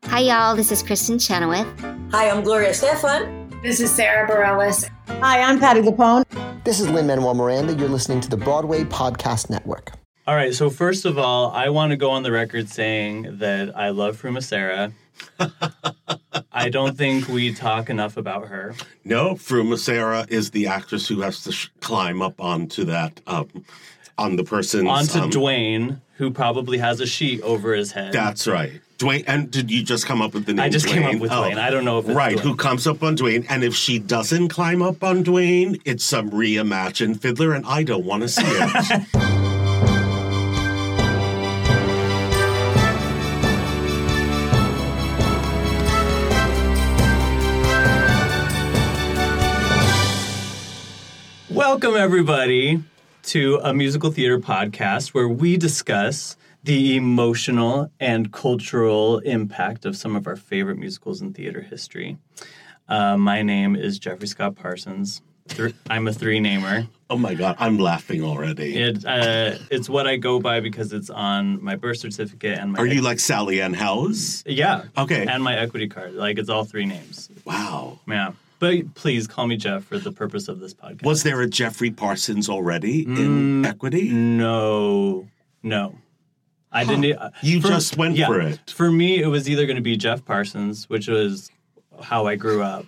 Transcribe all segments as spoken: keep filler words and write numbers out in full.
Hi, y'all. This is Kristen Chenoweth. Hi, I'm Gloria Estefan. This is Sarah Bareilles. Hi, I'm Patti LuPone. This is Lin-Manuel Miranda. You're listening to the Broadway Podcast Network. All right, so first of all, I want to go on the record saying that I love Fruma-Sarah. I don't think we talk enough about her. No, Fruma-Sarah is the actress who has to sh- climb up onto that, um, on the person's... Onto um, Dwayne, who probably has a sheet over his head. That's right. Dwayne, and did you just come up with the name I just Dwayne? came up with oh, Dwayne. I don't know if it's Right, Dwayne. Who comes up on Dwayne, and if she doesn't climb up on Dwayne, it's some reimagined Fiddler, and I don't want to see it. Welcome, everybody, to a musical theater podcast where we discuss the emotional and cultural impact of some of our favorite musicals in theater history. Uh, my name is Jeffrey Scott Parsons. Th- I'm a three-namer. Oh, my God. I'm laughing already. It, uh, it's what I go by because it's on my birth certificate and my... Are you equ- like Sally Ann Howes? Yeah. Okay. And my equity card. Like, it's all three names. Wow. Yeah. But please call me Jeff for the purpose of this podcast. Was there a Jeffrey Parsons already Mm, in Equity? No. No. I Huh. didn't... Uh, You for, just went yeah, for it. For me, it was either going to be Jeff Parsons, which was how I grew up,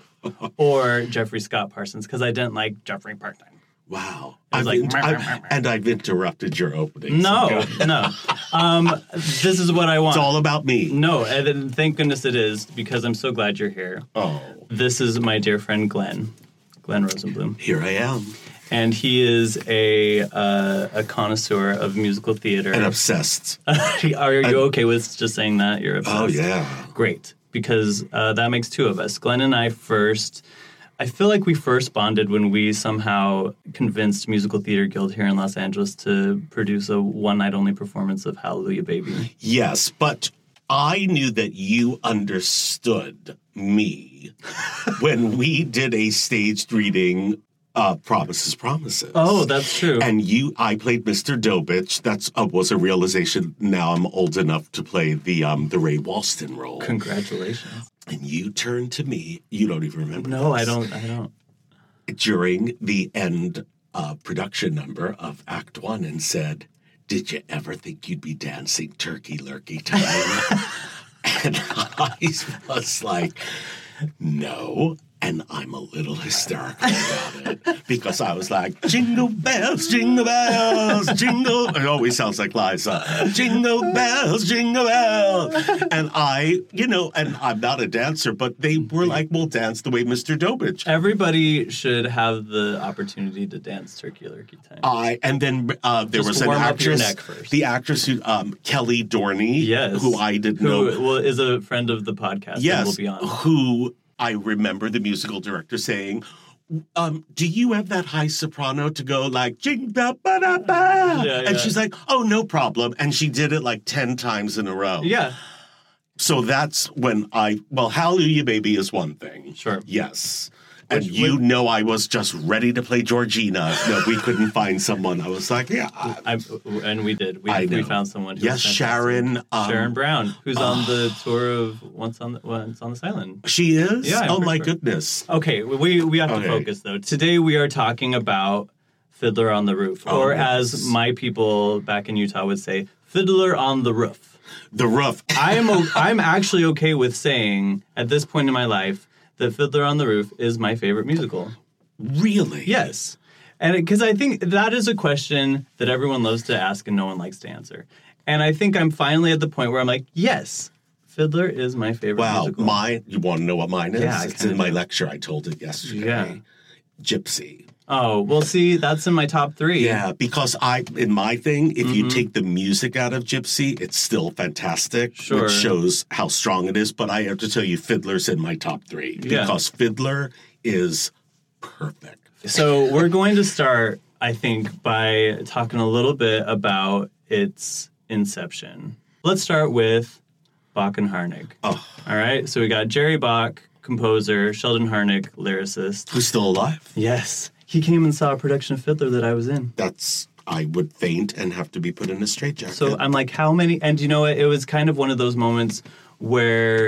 or Jeffrey Scott Parsons, because I didn't like Jeffrey Parsons. Wow. I I've was like, int- "Meh, I've- meh, meh." and I've interrupted your opening. No, no. Um, this is what I want. It's all about me. No, and then thank goodness it is, because I'm so glad you're here. Oh. This is my dear friend Glenn, Glenn Rosenblum. Here I am. And he is a uh, a connoisseur of musical theater. And obsessed. Are you I- okay with just saying that? You're obsessed? Oh, yeah. Great, because uh, that makes two of us. Glenn and I first, I feel like we first bonded when we somehow convinced Musical Theater Guild here in Los Angeles to produce a one-night-only performance of Hallelujah, Baby. Yes, but I knew that you understood me when we did a staged reading Uh, Promises, Promises. Oh, that's true. And you, I played Mister Dobitch. That's uh, was a realization. Now I'm old enough to play the um the Ray Walston role. Congratulations. And you turned to me. You don't even remember. No, this. I don't. I don't. During the end uh, production number of Act One, and said, "Did you ever think you'd be dancing Turkey Lurkey time?" And I was like, "No." And I'm a little hysterical about it because I was like, jingle bells, jingle bells, jingle. It always sounds like Liza. Jingle bells, jingle bells. And I, you know, and I'm not a dancer, but they were like, we'll dance the way Mister Dobitch. Everybody should have the opportunity to dance Turkey Lurkey time. I and then uh, there Just was an warm up your actress, neck first. the actress who um, Kelly Dorney, Yes. who I didn't Who know, well, is a friend of the podcast. And yes, will be on. who I remember the musical director saying, um, "Do you have that high soprano to go like jing da ba da ba?" Yeah, And yeah. she's like, "Oh, no problem." And she did it like ten times in a row. Yeah, So that's when I well, Hallelujah, Baby is one thing. Sure. Yes. And Which- you which- know I was just ready to play Georgina. No, we couldn't find someone. I was like, yeah. I- I, and we did. We, I we know. found someone. Who Yes, was fantastic. Sharon, um, Sharon Brown, who's on the tour of Once on the Once on the Island. She is? Yeah, I'm Oh, pretty my sure. goodness. Okay, we we have to Okay. focus though. Today we are talking about Fiddler on the Roof, Oh, or yes. as my people back in Utah would say, Fiddler on the Roof. The Roof. I am o- I'm actually okay with saying at this point in my life that Fiddler on the Roof is my favorite musical. Really? Yes. And because I think that is a question that everyone loves to ask and no one likes to answer. And I think I'm finally at the point where I'm like, yes, Fiddler is my favorite Wow. musical. Mine, you want to know what mine is? Yeah, I It's kinda in my do. lecture. I told it yesterday. Yeah. Gypsy. Oh, well, see, that's in my top three. Yeah, because I, in my thing, if you Mhm. take the music out of Gypsy, it's still fantastic, Sure. which shows how strong it is. But I have to tell you, Fiddler's in my top three Yeah. because Fiddler is perfect. So we're going to start, I think, by talking a little bit about its inception. Let's start with Bach and Harnick. Oh, All right, so we got Jerry Bach, composer, Sheldon Harnick, lyricist. who's still alive? Yes, he came and saw a production of Fiddler that I was in. That's, I would faint and have to be put in a straitjacket. So I'm like, how many? And you know what? It was kind of one of those moments where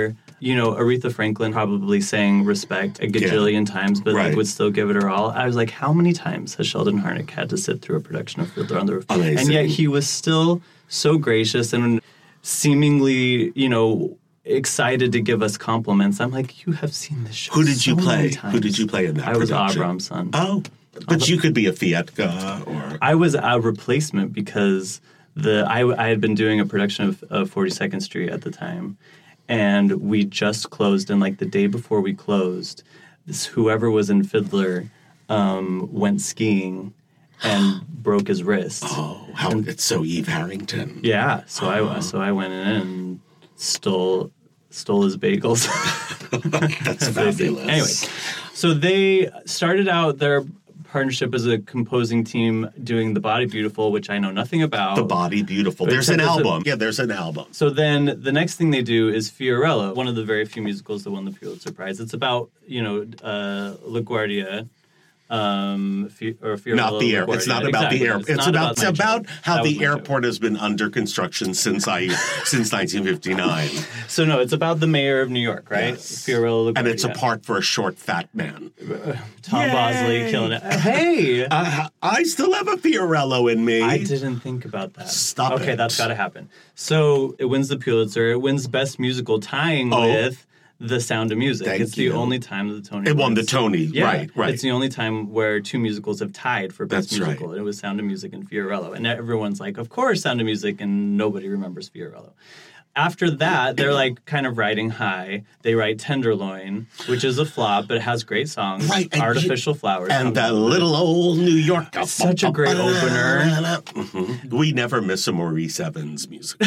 you know, Aretha Franklin probably sang Respect a gajillion yeah. times, but right. like, would still give it her all. I was like, how many times has Sheldon Harnick had to sit through a production of Fiddler on the Roof? Amazing. And yet he was still so gracious and seemingly, you know, excited to give us compliments. I'm like, you have seen this show Who did so you play? many times. Who did you play in that I production? was Abram's son. Oh, but you could be a Fietka or... I was a replacement because the I, I had been doing a production of, of forty-second Street at the time, and we just closed, and like the day before we closed, this whoever was in Fiddler um, went skiing and broke his wrist. Oh, how and, it's so Eve Harrington. Yeah, so oh. I so I went in and stole stole his bagels. That's fabulous. Anyway, so they started out their partnership as a composing team doing The Body Beautiful, which I know nothing about. The Body Beautiful. There's an album. A, yeah, there's an album. So then the next thing they do is Fiorello, one of the very few musicals that won the Pulitzer Prize. It's about, you know, uh, LaGuardia. Um, Fi- or Fiorello, not the airport. It's not about exactly. the airport. It's, it's about, it's about how the airport has been under construction since I since nineteen fifty-nine. So no, it's about the mayor of New York, right? Yes. Fiorello LaGuardia. And it's a part for a short, fat man. Uh, Tom Yay. Bosley killing it. Hey! Uh, I still have a Fiorello in me. I didn't think about that. Stop okay, it. Okay, that's got to happen. So it wins the Pulitzer. It wins Best Musical, tying oh. with The Sound of Music. Thank it's you. the only time that the Tony It wins. won the Tony, yeah, right, right. It's the only time where two musicals have tied for Best That's Musical. right. And it was Sound of Music and Fiorello. And everyone's like, of course, Sound of Music, and nobody remembers Fiorello. After that, they're like kind of riding high. They write Tenderloin, which is a flop, but it has great songs. Right. Artificial you, Flowers. And that little old New York. Such a great opener. Mm-hmm. We never miss a Maurice Evans musical.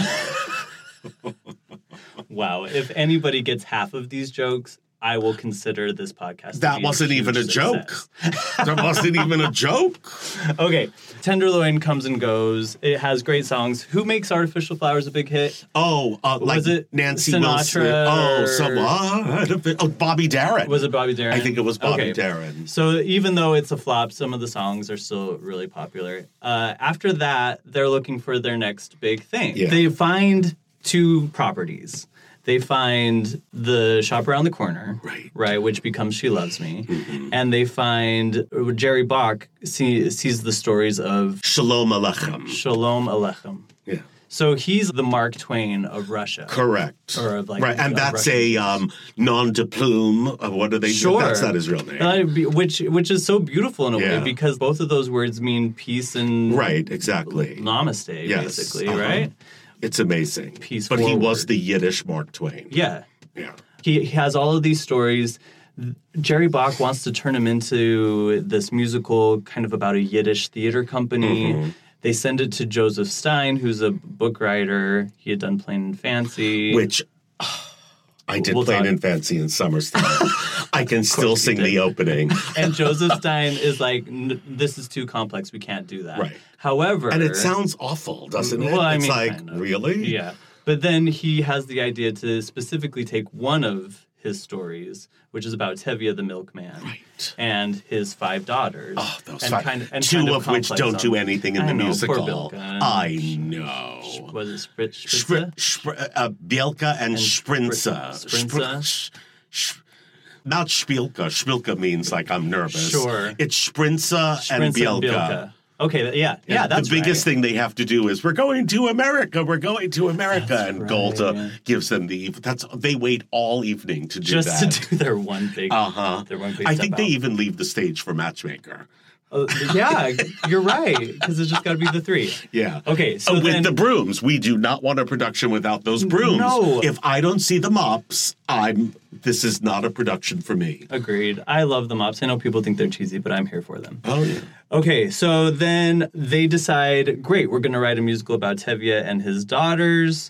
Wow. If anybody gets half of these jokes, I will consider this podcast to That be wasn't a even a success. joke. That wasn't even a joke. Okay. Tenderloin comes and goes. It has great songs. Who makes Artificial Flowers a big hit? Oh, uh, like was it Nancy Sinatra? Wilson. Oh, or... some, uh, oh, Bobby Darin. Was it Bobby Darin? I think it was Bobby okay. Darin. So even though it's a flop, some of the songs are still really popular. Uh, after that, they're looking for their next big thing. Yeah. They find two properties. They find The Shop Around the Corner, right, right, which becomes She Loves Me. Mm-hmm. And they find, Jerry Bach see, sees the stories of... Shalom Aleichem. Shalom Aleichem. Yeah. So he's the Mark Twain of Russia. Correct. Or of like, right, and that's Russian a um, nom de plume. Uh, what do they sure. do? That's not his real name. Uh, which, which is so beautiful in a yeah. way, because both of those words mean peace and... Right, exactly. Namaste, yes. basically, uh-huh. right? It's amazing. Peace but forward. He was the Yiddish Mark Twain. Yeah. Yeah. He, he has all of these stories. Jerry Bach wants to turn him into this musical kind of about a Yiddish theater company. Mm-hmm. They send it to Joseph Stein, who's a book writer. He had done Plain and Fancy. Which... Oh, I did we'll Plain talk. and Fancy in Summerstown. I can still sing the opening. And Joseph Stein is like, this is too complex. We can't do that. Right. However... And it sounds awful, doesn't it? Well, I it's mean, like, kind of. really? Yeah. But then he has the idea to specifically take one of his stories, which is about Tevye the milkman, right. and his five daughters. Oh, those and five. Kind of, and Two kind of, of which don't do on, anything in I the know, musical. Poor Bilka. I know. Was it Sprit, Spr- Spr- uh, Bielka and, and Sprinza. Sprinza. Spr- sh- not Spielka. Spielka means like I'm nervous. Sure. It's Sprinza, Sprinza and Bielka. And Bielka. Okay, yeah, yeah, and that's the biggest right. thing they have to do is we're going to America, we're going to America, that's and right. Golda gives them the. That's they wait all evening to do just that. to do their one big. Uh huh. Their one big. I step think out. they even leave the stage for Matchmaker. Uh, yeah, you're right, because it's just got to be the three. Yeah. Okay, so uh, with then, the brooms, we do not want a production without those brooms. No. If I don't see the mops, I'm. This is not a production for me. Agreed. I love the mops. I know people think they're cheesy, but I'm here for them. Oh yeah. Okay, so then they decide, great, we're going to write a musical about Tevye and his daughters.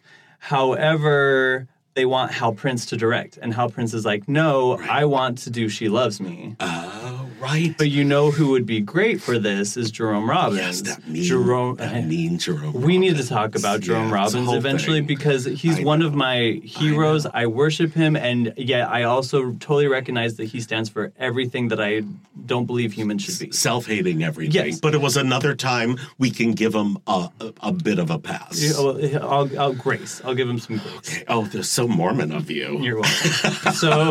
However, they want Hal Prince to direct, and Hal Prince is like, no, right. I want to do She Loves Me. Oh. right. But you know who would be great for this is Jerome Robbins. Yes, that mean, Jerome, that mean Jerome We Robbins. need to talk about Jerome Yeah, it's a Robbins whole eventually thing. because he's I one know. of my heroes. I, I worship him, and yet I also totally recognize that he stands for everything that I don't believe humans should be. Self-hating everything. Yes. But it was another time we can give him a, a, a bit of a pass. Yeah, well, I'll, I'll grace. I'll give him some grace. Oh, they're so Mormon of you. You're welcome. So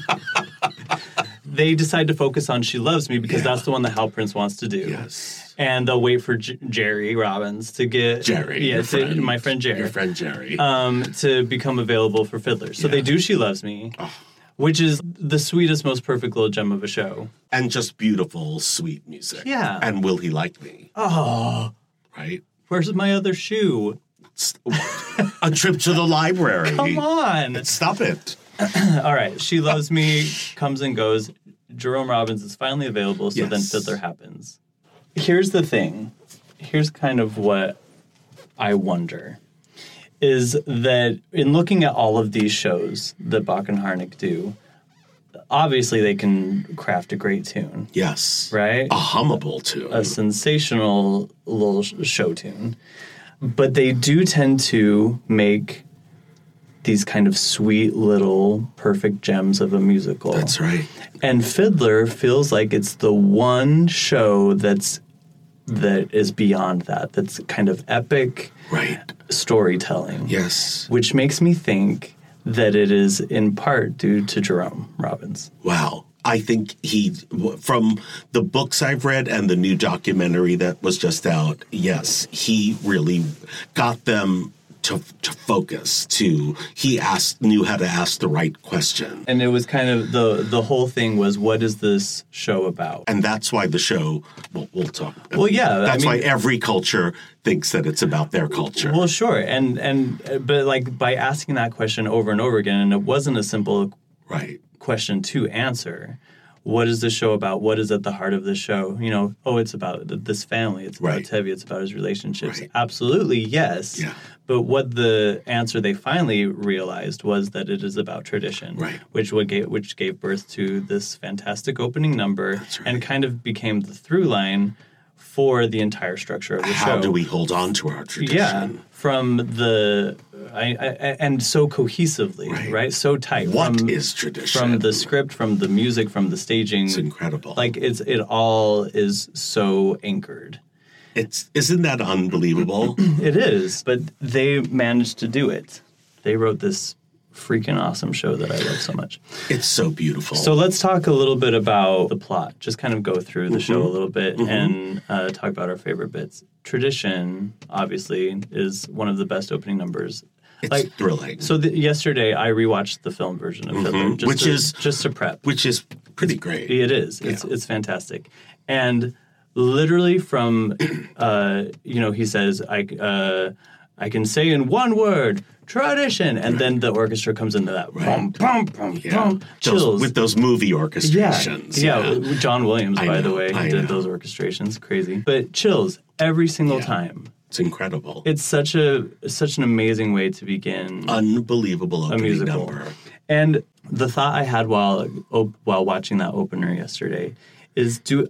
they decide to focus on She Loves Me because Yeah. that's the one that Hal Prince wants to do. Yes. And they'll wait for J- Jerry Robbins to get Jerry, yeah, your to, friend. my friend Jerry, Your friend Jerry. um, to become available for Fiddler. So Yeah. they do She Loves Me, Oh. which is the sweetest, most perfect little gem of a show. and just beautiful, sweet music. Yeah. And Will He Like Me? Oh, Right? where's my other shoe? S- a trip to the library. Come on. Stop it. All right, She Loves Me comes and goes. Jerome Robbins is finally available, so then Yes. Fiddler happens. Here's the thing. Here's kind of what I wonder. Is that in looking at all of these shows that Bach and Harnick do, obviously they can craft a great tune, Yes. right? A hummable tune. A sensational little sh- show tune. But they do tend to make these kind of sweet little perfect gems of a musical. That's right. And Fiddler feels like it's the one show that's that is beyond that. That's kind of epic Right. storytelling. Yes. Which makes me think that it is in part due to Jerome Robbins. Wow. I think he, from the books I've read and the new documentary that was just out, yes, he really got them to to focus. To he asked, knew how to ask the right question, And it was kind of the the whole thing was, what is this show about? and that's why the show. Well, we'll talk. Well, yeah, I that's why mean- every culture thinks that it's about their culture. Well, sure, and and but like by asking that question over and over again, and it wasn't a simple Right. question to answer. What is the show about? What is at the heart of the show? You know, oh, it's about th- this family. It's about Right. Tevi. It's about his relationships. Right. Absolutely, yes. Yeah. But what the answer they finally realized was that it is about tradition, Right. which would gave, which gave birth to this fantastic opening number, That's right. and kind of became the through line for the entire structure of the How show. do we hold on to our tradition? Yeah, from the I, I, and so cohesively, right? Right. So tight. What from, is tradition? From the script, from the music, from the staging. It's incredible. Like it's it all is so anchored. It's isn't that unbelievable? It is, but they managed to do it. They wrote this freaking awesome show that I love so much. It's so beautiful. So let's talk a little bit about the plot. Just kind of go through the show a Mm-hmm. little bit and uh, talk about our favorite bits. Tradition, obviously, is one of the best opening numbers. it's like- thrilling. So the, yesterday I rewatched the film version of Fiddler, just Mm-hmm. Which to, is- just to prep. which is pretty great. It is. It's Yeah. it's fantastic, and literally from, uh, you know, he says, I uh, I can say in one word, tradition, and then the orchestra comes into that, bum, bum, bum, Yeah. bum, Those- chills. with those movie Yeah, orchestrations. yeah. John Williams, I by the know, way, I he did know. those orchestrations. Crazy, but chills every single Yeah. time. It's incredible. It's such a such an amazing way to begin Unbelievable a opening musical. number. And the thought I had while op- while watching that opener yesterday is, do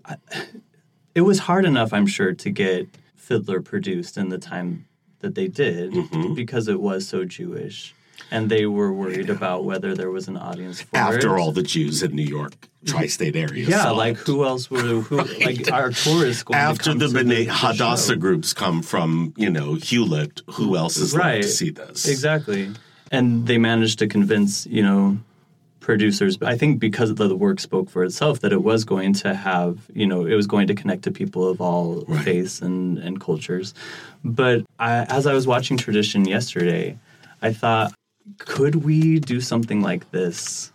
it was hard enough, I'm sure, to get Fiddler produced in the time that they did Mm-hmm. because it was so Jewish, and they were worried about whether there was an audience for it. After all the Jews in New York tri-state area. Yeah, saw like it. who else would who like our tourists going After to come the to B'nai the Hadassah show. groups come from, you know, Hewlett, who else is left Right. to see this? Exactly. And they managed to convince, you know, producers, I think because the, the work spoke for itself, that it was going to have, you know, it was going to connect to people of all Right. faiths and, and cultures. But I, as I was watching Tradition yesterday, I thought, could we do something like this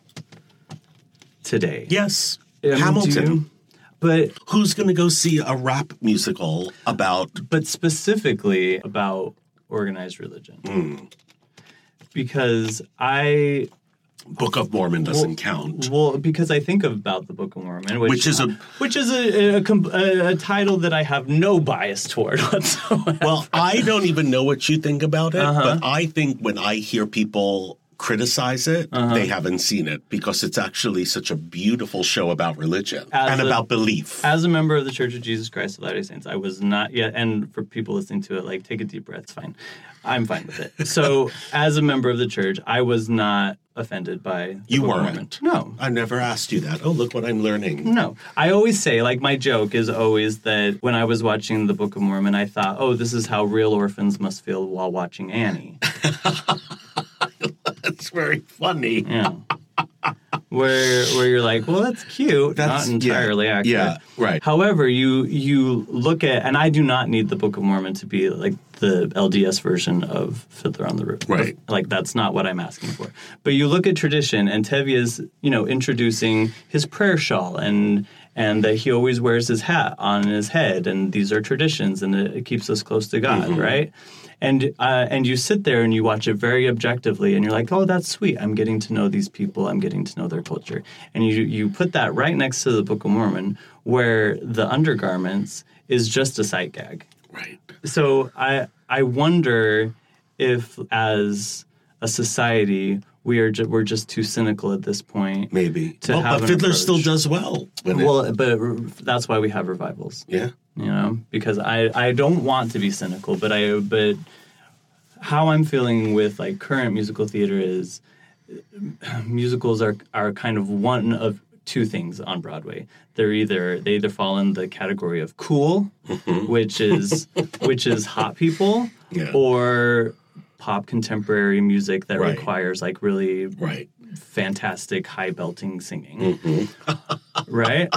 today? Yes. I mean, Hamilton. do you- But Who's going to go see a rap musical about but specifically about organized religion. Mm. Because I Book of Mormon doesn't count? Well, because I think about the Book of Mormon, which, Which is a- which is a a, com- a a title that I have no bias toward whatsoever. Well, I don't even know what you think about it, Uh-huh. but I think when I hear people criticize it, Uh-huh. they haven't seen it because it's actually such a beautiful show about religion As and a- about belief. As a member of the Church of Jesus Christ of Latter-day Saints, I was not yet, and for people listening to it, like, take a deep breath, it's fine. I'm fine with it. So, as a member of the church, I was not offended by the You Book of weren't. Mormon. No. I never asked you that. Oh, look what I'm learning. No. I always say, like, my joke is always that when I was watching the Book of Mormon, I thought, oh, this is how real orphans must feel while watching Annie. That's very funny. Yeah. Where where you're like, well, that's cute, That's- not entirely yeah, accurate. yeah, right. However, you you look at, and I do not need the Book of Mormon to be like the L D S version of Fiddler on the Roof. Right. Like, that's not what I'm asking for. But you look at tradition, and Tevia's, you know, introducing his prayer shawl, and and that he always wears his hat on his head, and these are traditions, and it, it keeps us close to God, Mm-hmm. right? And uh, and you sit there and you watch it very objectively, and you're like, oh, that's sweet. I'm getting to know these people. I'm getting to know their culture. And you you put that right next to the Book of Mormon, where the undergarments is just a sight gag. Right. So I I wonder if, as a society, we are ju- we're just too cynical at this point. Maybe. To well, have but an Fiddler approach. still does well. when it- Well, but re- that's why we have revivals. yeah. You know, because I, I don't want to be cynical, but I but how I'm feeling with like current musical theater is musicals are are kind of one of two things on Broadway. They're either they either fall in the category of cool, which is which is hot people, Yeah. or pop contemporary music that Right. requires like really Right. fantastic high belting singing, right?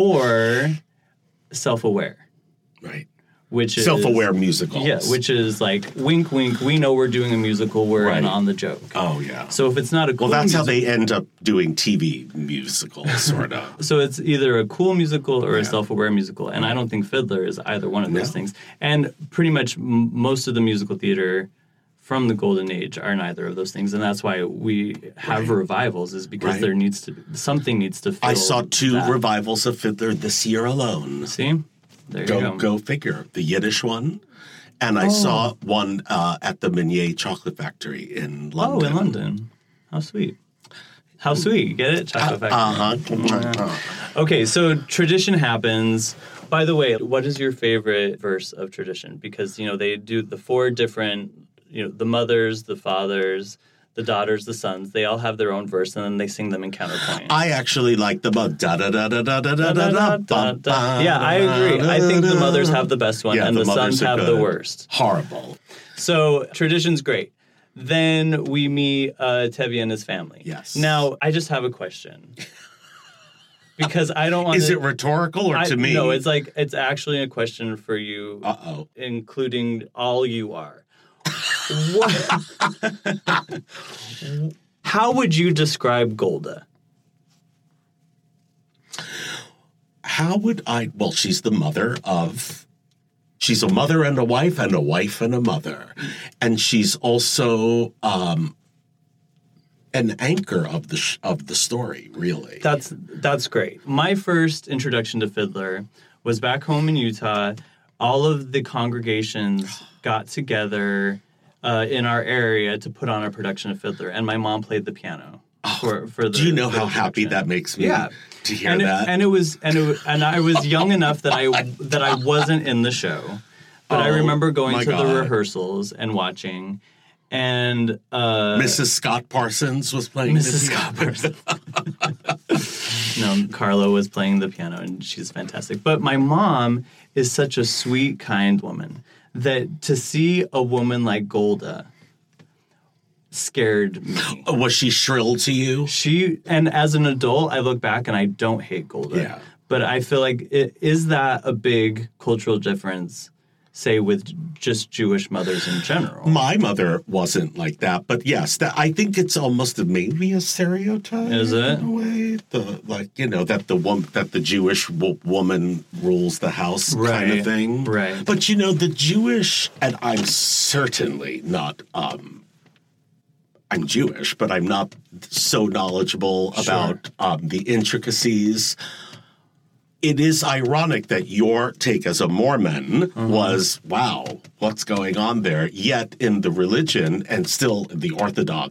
Or self-aware. Right. Which is Self-aware musicals. Yeah, which is like wink, wink. We know we're doing a musical. We're Right. in on the joke. Oh, yeah. So if it's not a cool Well, that's how musical, they end up doing T V musicals, sort of. so it's either a cool musical or a self-aware musical, and I don't think Fiddler is either one of those No. things. And pretty much m- most of the musical theater from the Golden Age are neither of those things, and that's why we have revivals. Is because Right. there needs to something needs to. Fill I saw two that. revivals of Fiddler this year alone. See, there you Go, go. go figure. The Yiddish one. And I saw one uh, at the Meunier Chocolate Factory in Oh, London. in London. How sweet. How sweet. Get it? Chocolate Factory. Uh-huh. Okay, so tradition happens. By the way, what is your favorite verse of tradition? Because, you know, they do the four different, you know, the mothers, the fathers, the daughters, the sons, they all have their own verse, and then they sing them in counterpoint. I actually like the da da da da da da da da da da da. Yeah, I agree. I think the mothers have the best one, Yeah, and the the, sons mothers are have the good. worst. Horrible. So tradition's great. Then we meet uh, Tevye and his family. Yes. Now, I just have a question. Because I don't want Is it rhetorical or to me? No, it's like, it's actually a question for you, Uh-oh. including all you are. What? How would you describe Golda? How would I? Well, she's the mother of. She's a mother and a wife, and a wife and a mother, and she's also um, an anchor of the sh- of the story. Really, That's that's great. My first introduction to Fiddler was back home in Utah. All of the congregations got together uh, in our area to put on a production of Fiddler, and my mom played the piano for for the. do you know for how the happy production. that makes me? Yeah. to hear and that. It, and it was and it, and I was young enough that I that I wasn't in the show, but I Oh, remember going my to God. the rehearsals and watching, and uh, Missus Scott Parsons was playing. Missus the Scott piano. Parsons. No, Carla was playing the piano, and she's fantastic. But my mom is such a sweet, kind woman that to see a woman like Golda scared me. Was she shrill to you? She and as an adult, I look back and I don't hate Golda. Yeah. But I feel like it, is that a big cultural difference, say, with just Jewish mothers in general? My mother wasn't like that, but yes, that, I think it's almost a, maybe a stereotype. Is it? in a way? The like you know that the one that the Jewish wo- woman rules the house kind Right, of thing. right. But you know the Jewish, and I'm certainly not. Um, I'm Jewish, but I'm not so knowledgeable Sure. about um, the intricacies. It is ironic that your take as a Mormon Mm-hmm. was, wow, what's going on there? Yet in the religion and still the Orthodox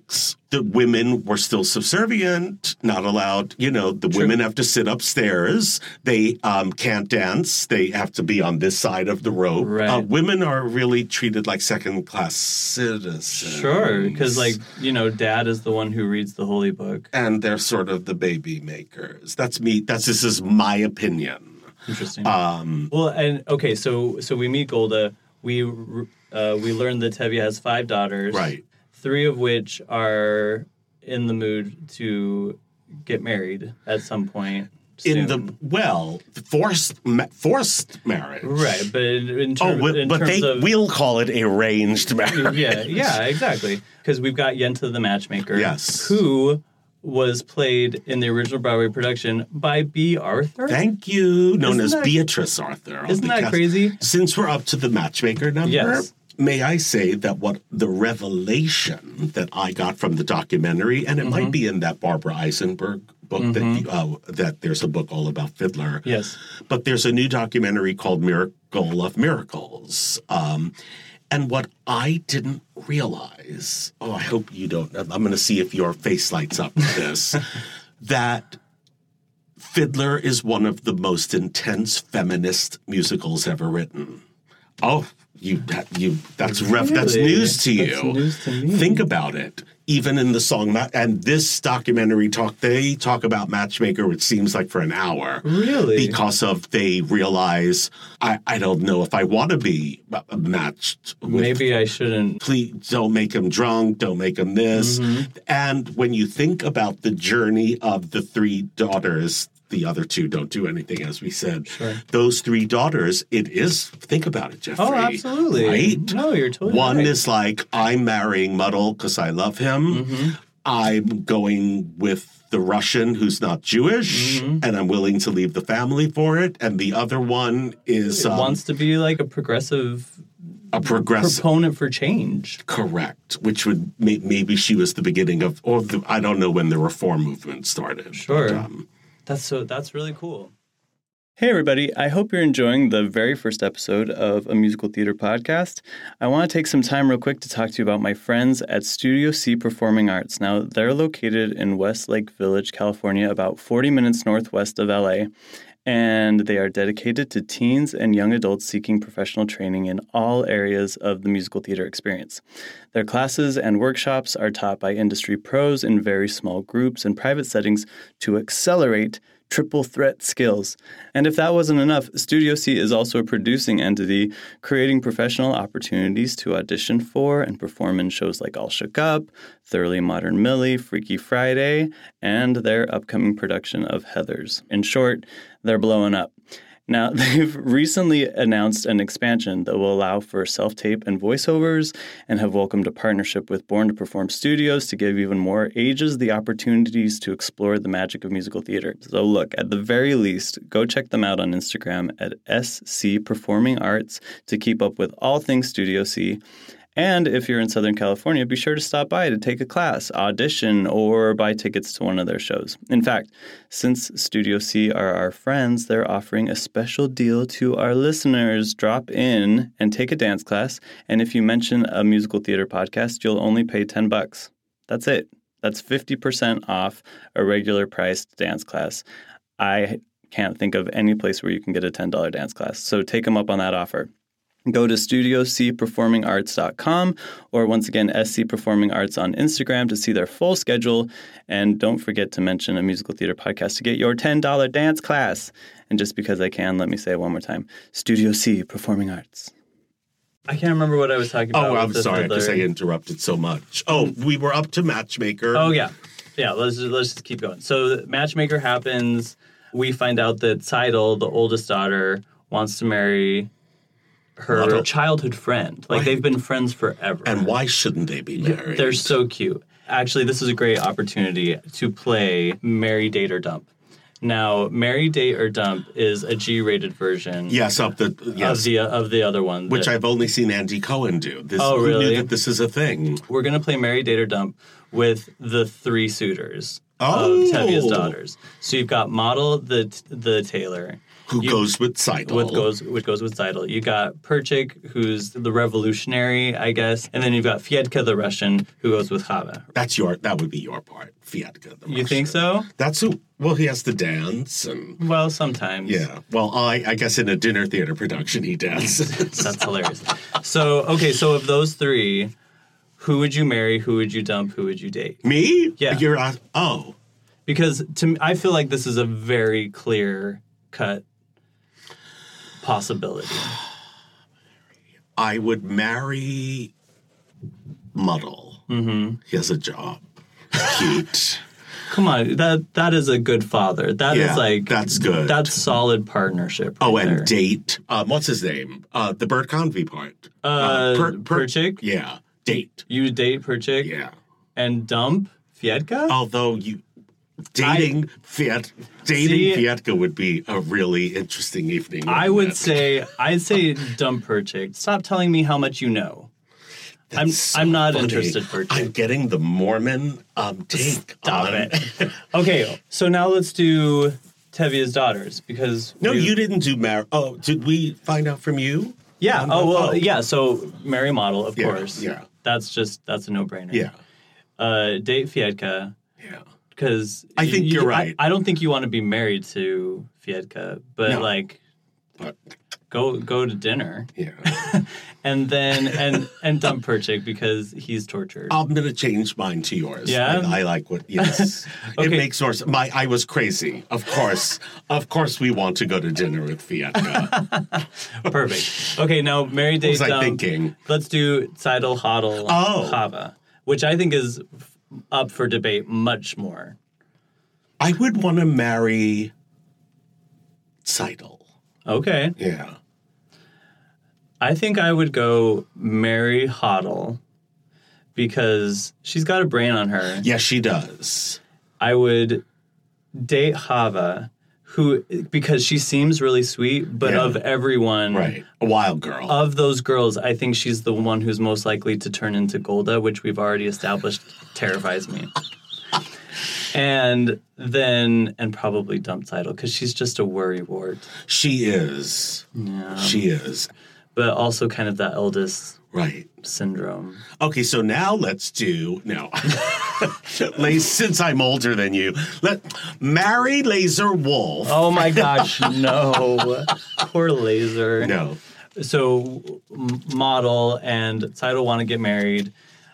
the women were still subservient, not allowed, you know, the True. women have to sit upstairs. They um, can't dance. They have to be on this side of the rope. Right. Uh, women are really treated like second-class citizens. Sure, because, like, you know, dad is the one who reads the holy book. And they're sort of the baby makers. That's me. That's This is my opinion. Interesting. Um, well, and, okay, so so we meet Golda. We, uh, we learn that Tevye has five daughters. right. Three of which are in the mood to get married at some point soon. In the, well, forced ma- forced marriage. Right, but in, in, Oh, term, but, in but terms they of... we'll call it arranged marriage. Yeah, yeah, exactly. Because we've got Yenta the Matchmaker. Yes. Who was played in the original Broadway production by B. Arthur. Thank you. Known Isn't as that- Beatrice Arthur. Isn't that crazy? Since we're up to the matchmaker number, Yes. may I say that what the revelation that I got from the documentary, and it Mm-hmm. might be in that Barbara Eisenberg book that you, uh, that there's a book all about Fiddler. Yes. But there's a new documentary called Miracle of Miracles. Um, and what I didn't realize, oh, I hope you don't, I'm going to see if your face lights up to this, that Fiddler is one of the most intense feminist musicals ever written. Oh, you, that, you, that's rev, that's Really? news to you. That's news to me. Think about it. Even in the song, Ma- and this documentary talk, they talk about Matchmaker, which seems like for an hour. Really? Because of they realize, I, I don't know if I want to be uh, matched with. Maybe I shouldn't. Please don't make him drunk, don't make him this. Mm-hmm. And when you think about the journey of the three daughters, the other two don't do anything, as we said. Sure. Those three daughters, it is, think about it, Jeffrey. Oh, absolutely. Right? No, you're totally One right. is like, I'm marrying Muddle because I love him. Mm-hmm. I'm going with the Russian who's not Jewish, Mm-hmm. and I'm willing to leave the family for it. And the other one is It um, wants to be like a progressive a progressive. proponent for change. Correct, which would may, maybe she was the beginning of, or the, I don't know when the reform movement started. Sure. But, um, That's so. That's really cool. Hey, everybody. I hope you're enjoying the very first episode of a musical theater podcast. I want to take some time real quick to talk to you about my friends at Studio C Performing Arts. Now, they're located in Westlake Village, California, about forty minutes northwest of L A, and they are dedicated to teens and young adults seeking professional training in all areas of the musical theater experience. Their classes and workshops are taught by industry pros in very small groups and private settings to accelerate triple threat skills. And if that wasn't enough, Studio C is also a producing entity, creating professional opportunities to audition for and perform in shows like All Shook Up, Thoroughly Modern Millie, Freaky Friday, and their upcoming production of Heathers. In short, they're blowing up. Now, they've recently announced an expansion that will allow for self-tape and voiceovers and have welcomed a partnership with Born to Perform Studios to give even more ages the opportunities to explore the magic of musical theater. So look, at the very least, go check them out on Instagram at S C Performing Arts to keep up with all things Studio C. And if you're in Southern California, be sure to stop by to take a class, audition, or buy tickets to one of their shows. In fact, since Studio C are our friends, they're offering a special deal to our listeners. Drop in and take a dance class, and if you mention a musical theater podcast, you'll only pay ten bucks. That's it. That's fifty percent off a regular priced dance class. I can't think of any place where you can get a ten dollars dance class, so take them up on that offer. Go to studio c performing arts dot com or once again, S C Performing Arts on Instagram to see their full schedule. And don't forget to mention a musical theater podcast to get your ten dollars dance class. And just because I can, let me say it one more time. Studio C Performing Arts. I can't remember what I was talking about. oh, I'm with the sorry Fiddler. because I interrupted so much. Oh, we were up to Matchmaker. Oh, yeah. Yeah, let's just, let's just keep going. So Matchmaker happens. We find out that Seidel, the oldest daughter, wants to marry her Muddle. childhood friend. Like, Right. they've been friends forever. And why shouldn't they be married? They're so cute. Actually, this is a great opportunity to play Marry, Date, or Dump. Now, Marry, Date, or Dump is a G-rated version Yes, up the yes, of the of the other one. which that- I've only seen Andy Cohen do. This, Oh, who really? knew that this is a thing? We're going to play Marry, Date, or Dump with the three suitors Oh. of Tevye's daughters. So you've got Model, the the tailor. Who You- goes with Seidel. With goes, which goes with Seidel. You got Perchik, who's the revolutionary, I guess, and then you've got Fiedka, the Russian, who goes with Chava. That's your, that would be your part, Fiedka. The You think so? That's who, well, he has to dance and, Well, sometimes. yeah. Well, I, I guess in a dinner theater production he dances. That's hilarious. So, okay, so of those three, who would you marry, who would you dump, who would you date? Me? Yeah. You're, uh, oh. Because to me, I feel like this is a very clear cut possibility. I would marry Muddle. Mm-hmm. He has a job. Cute. Come on, that that is a good father. That Yeah, is like that's good. That's solid partnership. Right Oh, and there. date. Um, what's his name? Uh, the Bert Convy part. Uh, Perchik? Yeah. Date. You date Perchik Yeah. and dump Fiedka? Although you dating Fiat dating See- Fiedka would be a really interesting evening. I wouldn't would it? say I'd say dump Perchik. Stop telling me how much you know. I'm That's so I'm not funny. interested, Perchik. I'm getting the Mormon um, take Stop on it. Okay, so now let's do Tevia's daughters because No, we- you didn't do Mar. Oh, did we find out from you? Yeah. Um, Oh well. oh. Yeah. So Mary Model, of Yeah, course. yeah. That's just that's a no brainer. Yeah. Uh, date Fiedka Yeah. because I think you're right. I, I don't think you want to be married to Fiedka, but No. like But go go to dinner yeah. and then and and dump Perchik because he's tortured. I'm gonna change mine to yours. Yeah? I, I like what. Yes, Okay. it makes more. sense. My I was crazy. Of course, of course, we want to go to dinner with Fiedka. Perfect. Okay, now married date was I dump. thinking? Let's do Seidel, Hodel, Oh. Chava, which I think is f- up for debate much more. I would want to marry Seidel. Okay. Yeah. I think I would go marry Hodel because she's got a brain on her. Yes, she does. I would date Chava, who because she seems really sweet, but Yeah. of everyone, Right. A wild girl. of those girls, I think she's the one who's most likely to turn into Golda, which we've already established terrifies me. And then, and probably dump Seidel because she's just a worrywart, she is. Yeah. She is. but also kind of that eldest Right. syndrome. Okay, so now let's do no. Lace, since I'm older than you, let marry Laser Wolf. Oh my gosh, no. Poor Laser. No. So, m- Model and Seidel want to get married,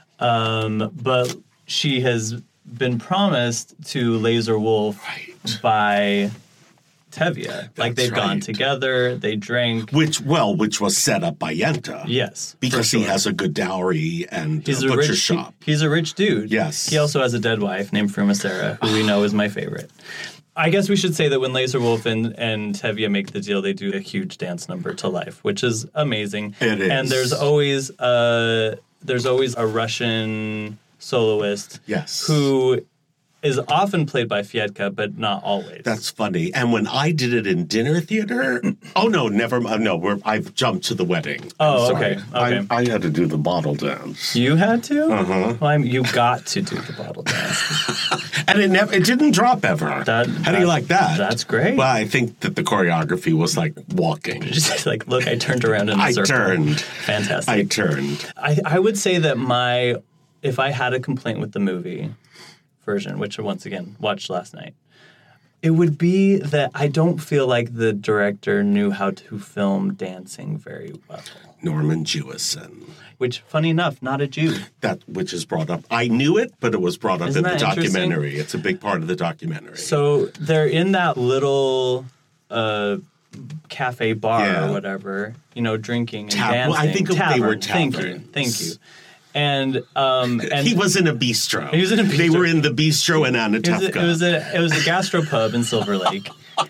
um, but she has been promised to Laser Wolf Right. by Tevye. Like, That's they've gone right. together, they drank. Which well, which was set up by Yenta. Yes. Because for he sure. has a good dowry and He's a a butcher rich shop. He's a rich dude. Yes. He also has a dead wife named Frumacera, who we know is my favorite. I guess we should say that when Laser Wolf and, and Tevye make the deal, they do a huge dance number to life, which is amazing. It is. And there's always a, there's always a Russian soloist Yes. who is often played by Fiedka, but not always. That's funny. And when I did it in dinner theater, oh no, never. Uh, no, we're, I've jumped to the wedding. Oh, I'm sorry. okay, okay. I, I had to do the bottle dance, You had to? Uh-huh. Well, I'm, you got to do the bottle dance. and it never. It didn't drop ever. That- How do that- you like that? that's great. Well, I think that the choreography was like walking. Just like, look, I turned around in a I circle. turned. Fantastic. I turned. I, I would say that my, if I had a complaint with the movie version, which I once again watched last night, it would be that I don't feel like the director knew how to film dancing very well. Norman Jewison. Which, funny enough, not a Jew. That which is brought up. I knew it, but it was brought up Isn't in the that interesting? documentary. It's a big part of the documentary. So they're in that little uh, cafe bar Yeah. or whatever, you know, drinking and Tav- well, dancing. I think they were Thank you, taverns. thank you. And um, and he was in a bistro. He was in a They bistro. were in the bistro in It was, Anatevka. a, it was a it was a gastropub in Silver Lake,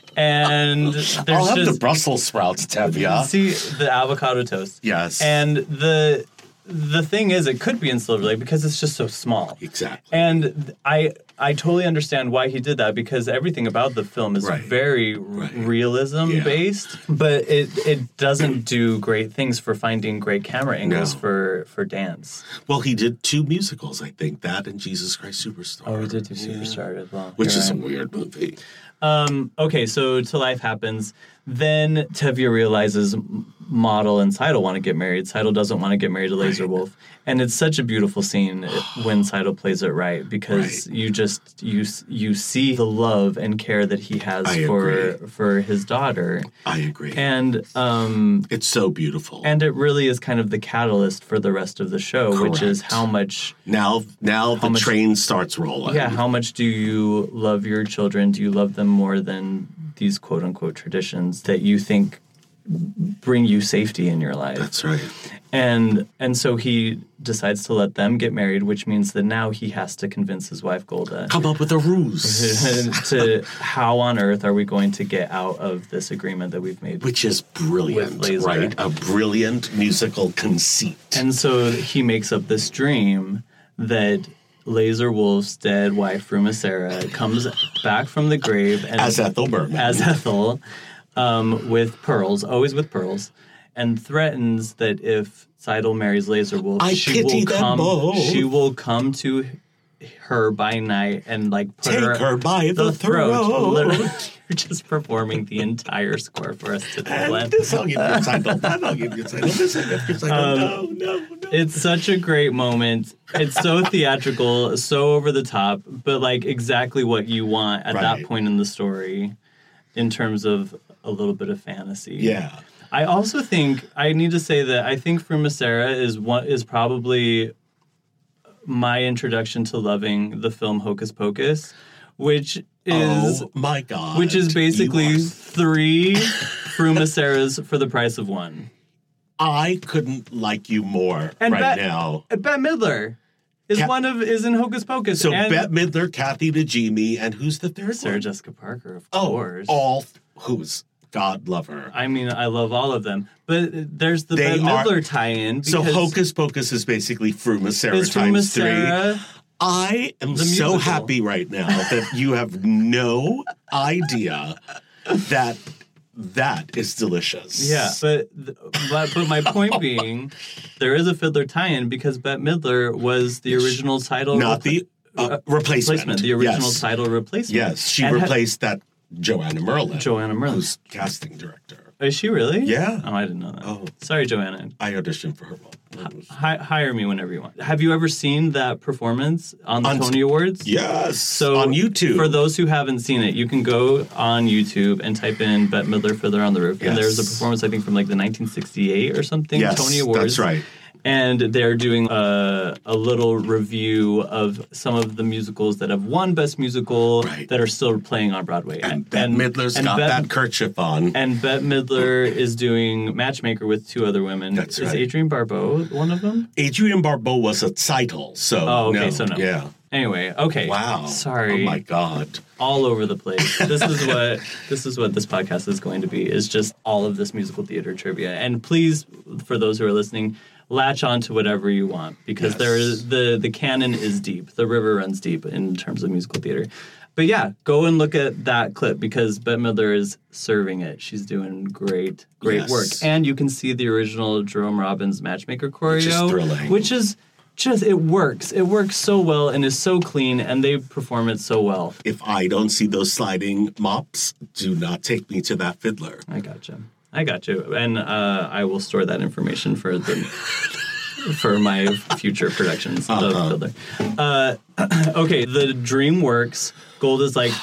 and there's I'll have just the Brussels sprouts, Tevya. see the avocado toast. Yes. And the the thing is, it could be in Silver Lake because it's just so small. Exactly. And I I totally understand why he did that because everything about the film is Right. very Right. realism Yeah. based, but it it doesn't do great things for finding great camera angles No. for for dance. Well, he did two musicals, I think, that and Jesus Christ Superstar. Oh, we did do Yeah. Superstar as well, Which You're is right. a weird movie. Um, okay, so Till Life Happens. Then Tevye realizes Model and Seidel want to get married. Seidel doesn't want to get married to Laser Right. Wolf. And it's such a beautiful scene when Seidel plays it right because Right. you just you you see the love and care that he has I for agree. for his daughter. I agree. And um It's so beautiful. and it really is kind of the catalyst for the rest of the show, which is Correct. how much now, now the much- train starts rolling. Yeah, how much do you love your children? Do you love them more than these quote unquote traditions that you think bring you safety in your life? That's right. And and so he decides to let them get married, which means that now he has to convince his wife Golda Come up with a ruse. to how on earth are we going to get out of this agreement that we've made? Which is brilliant, With Laser. right? A brilliant musical conceit. And so he makes up this dream that Laser Wolf's dead wife, Frumacera, comes back from the grave and As Ethel Merman. as Ethel, um, with pearls, always with pearls, and threatens that if Seidel marries Laser Wolf, I she pity will them come. both. She will come to her by night and like put Take her, her by the throat. Literally, you're just performing the entire score for us today, And Glenn. this I'll give you a title. That I'll give you a title. This I'll give you a title. Um, no, no, no. It's such a great moment. It's so theatrical, so over the top, but like exactly what you want at that Right. point in the story in terms of a little bit of fantasy. Yeah. I also think I need to say that I think Frumacera is one is probably my introduction to loving the film Hocus Pocus, which is oh my God. which is basically You are- three Frumaceras for the price of one. I couldn't like you more And right Bet- now. Bette Midler is Ca- one of is in Hocus Pocus. So and Bette Midler, Kathy Najimy, and who's the third Sarah one? Jessica Parker, of Oh, course. all who's God love her. I mean, I love all of them, but there's the They Bette are- Midler tie-in. So because Hocus Pocus is basically Frumacera it's times three. Frumacera. I am The so musical. happy right now that you have no idea that that is delicious. Yeah, but, but but my point being, there is a Fiddler tie-in because Bette Midler was the original title, Not repla- the uh, replacement. the original yes. title replacement. Yes, she And ha- replaced that Joanna Merlin. Joanna Merlin. Who's casting director. Is she really? Yeah. Oh, I didn't know that. Oh. Sorry, Joanna. I auditioned for her role. It was- Hi- hire me whenever you want. Have you ever seen that performance on the On- Tony Awards? Yes, So on YouTube. For those who haven't seen it, you can go on YouTube and type in Bette Midler Fiddler on the Roof. And there's a Yes. performance, I think, from like the nineteen sixty-eight or something, Yes, Tony Awards. that's right. And they're doing a, a little review of some of the musicals that have won Best Musical Right. that are still playing on Broadway. And Bette Midler's and got Bette- that kerchief on. And Bette Midler is doing Matchmaker with two other women. That's is right. Adrienne Barbeau one of them? Adrienne Barbeau was a title, so Oh, okay, no. so no. Yeah. Anyway, okay. Wow. Sorry. Oh my God. All over the place. This is what this is what this podcast is going to be. Is just all of this musical theater trivia. And please, for those who are listening, latch on to whatever you want because Yes. there is the the canon is deep. The river runs deep in terms of musical theater. But yeah, go and look at that clip because Bette Midler is serving it. She's doing great, great Yes. work. And you can see the original Jerome Robbins Matchmaker choreo, Which is thrilling. which is just it works. It works so well and is so clean, and they perform it so well. If I don't see those sliding mops, do not take me to that fiddler. I gotcha. I got you, and uh, I will store that information for the for my future productions Uh-huh. of Fiddler. Uh, okay, the dream works. Gold is like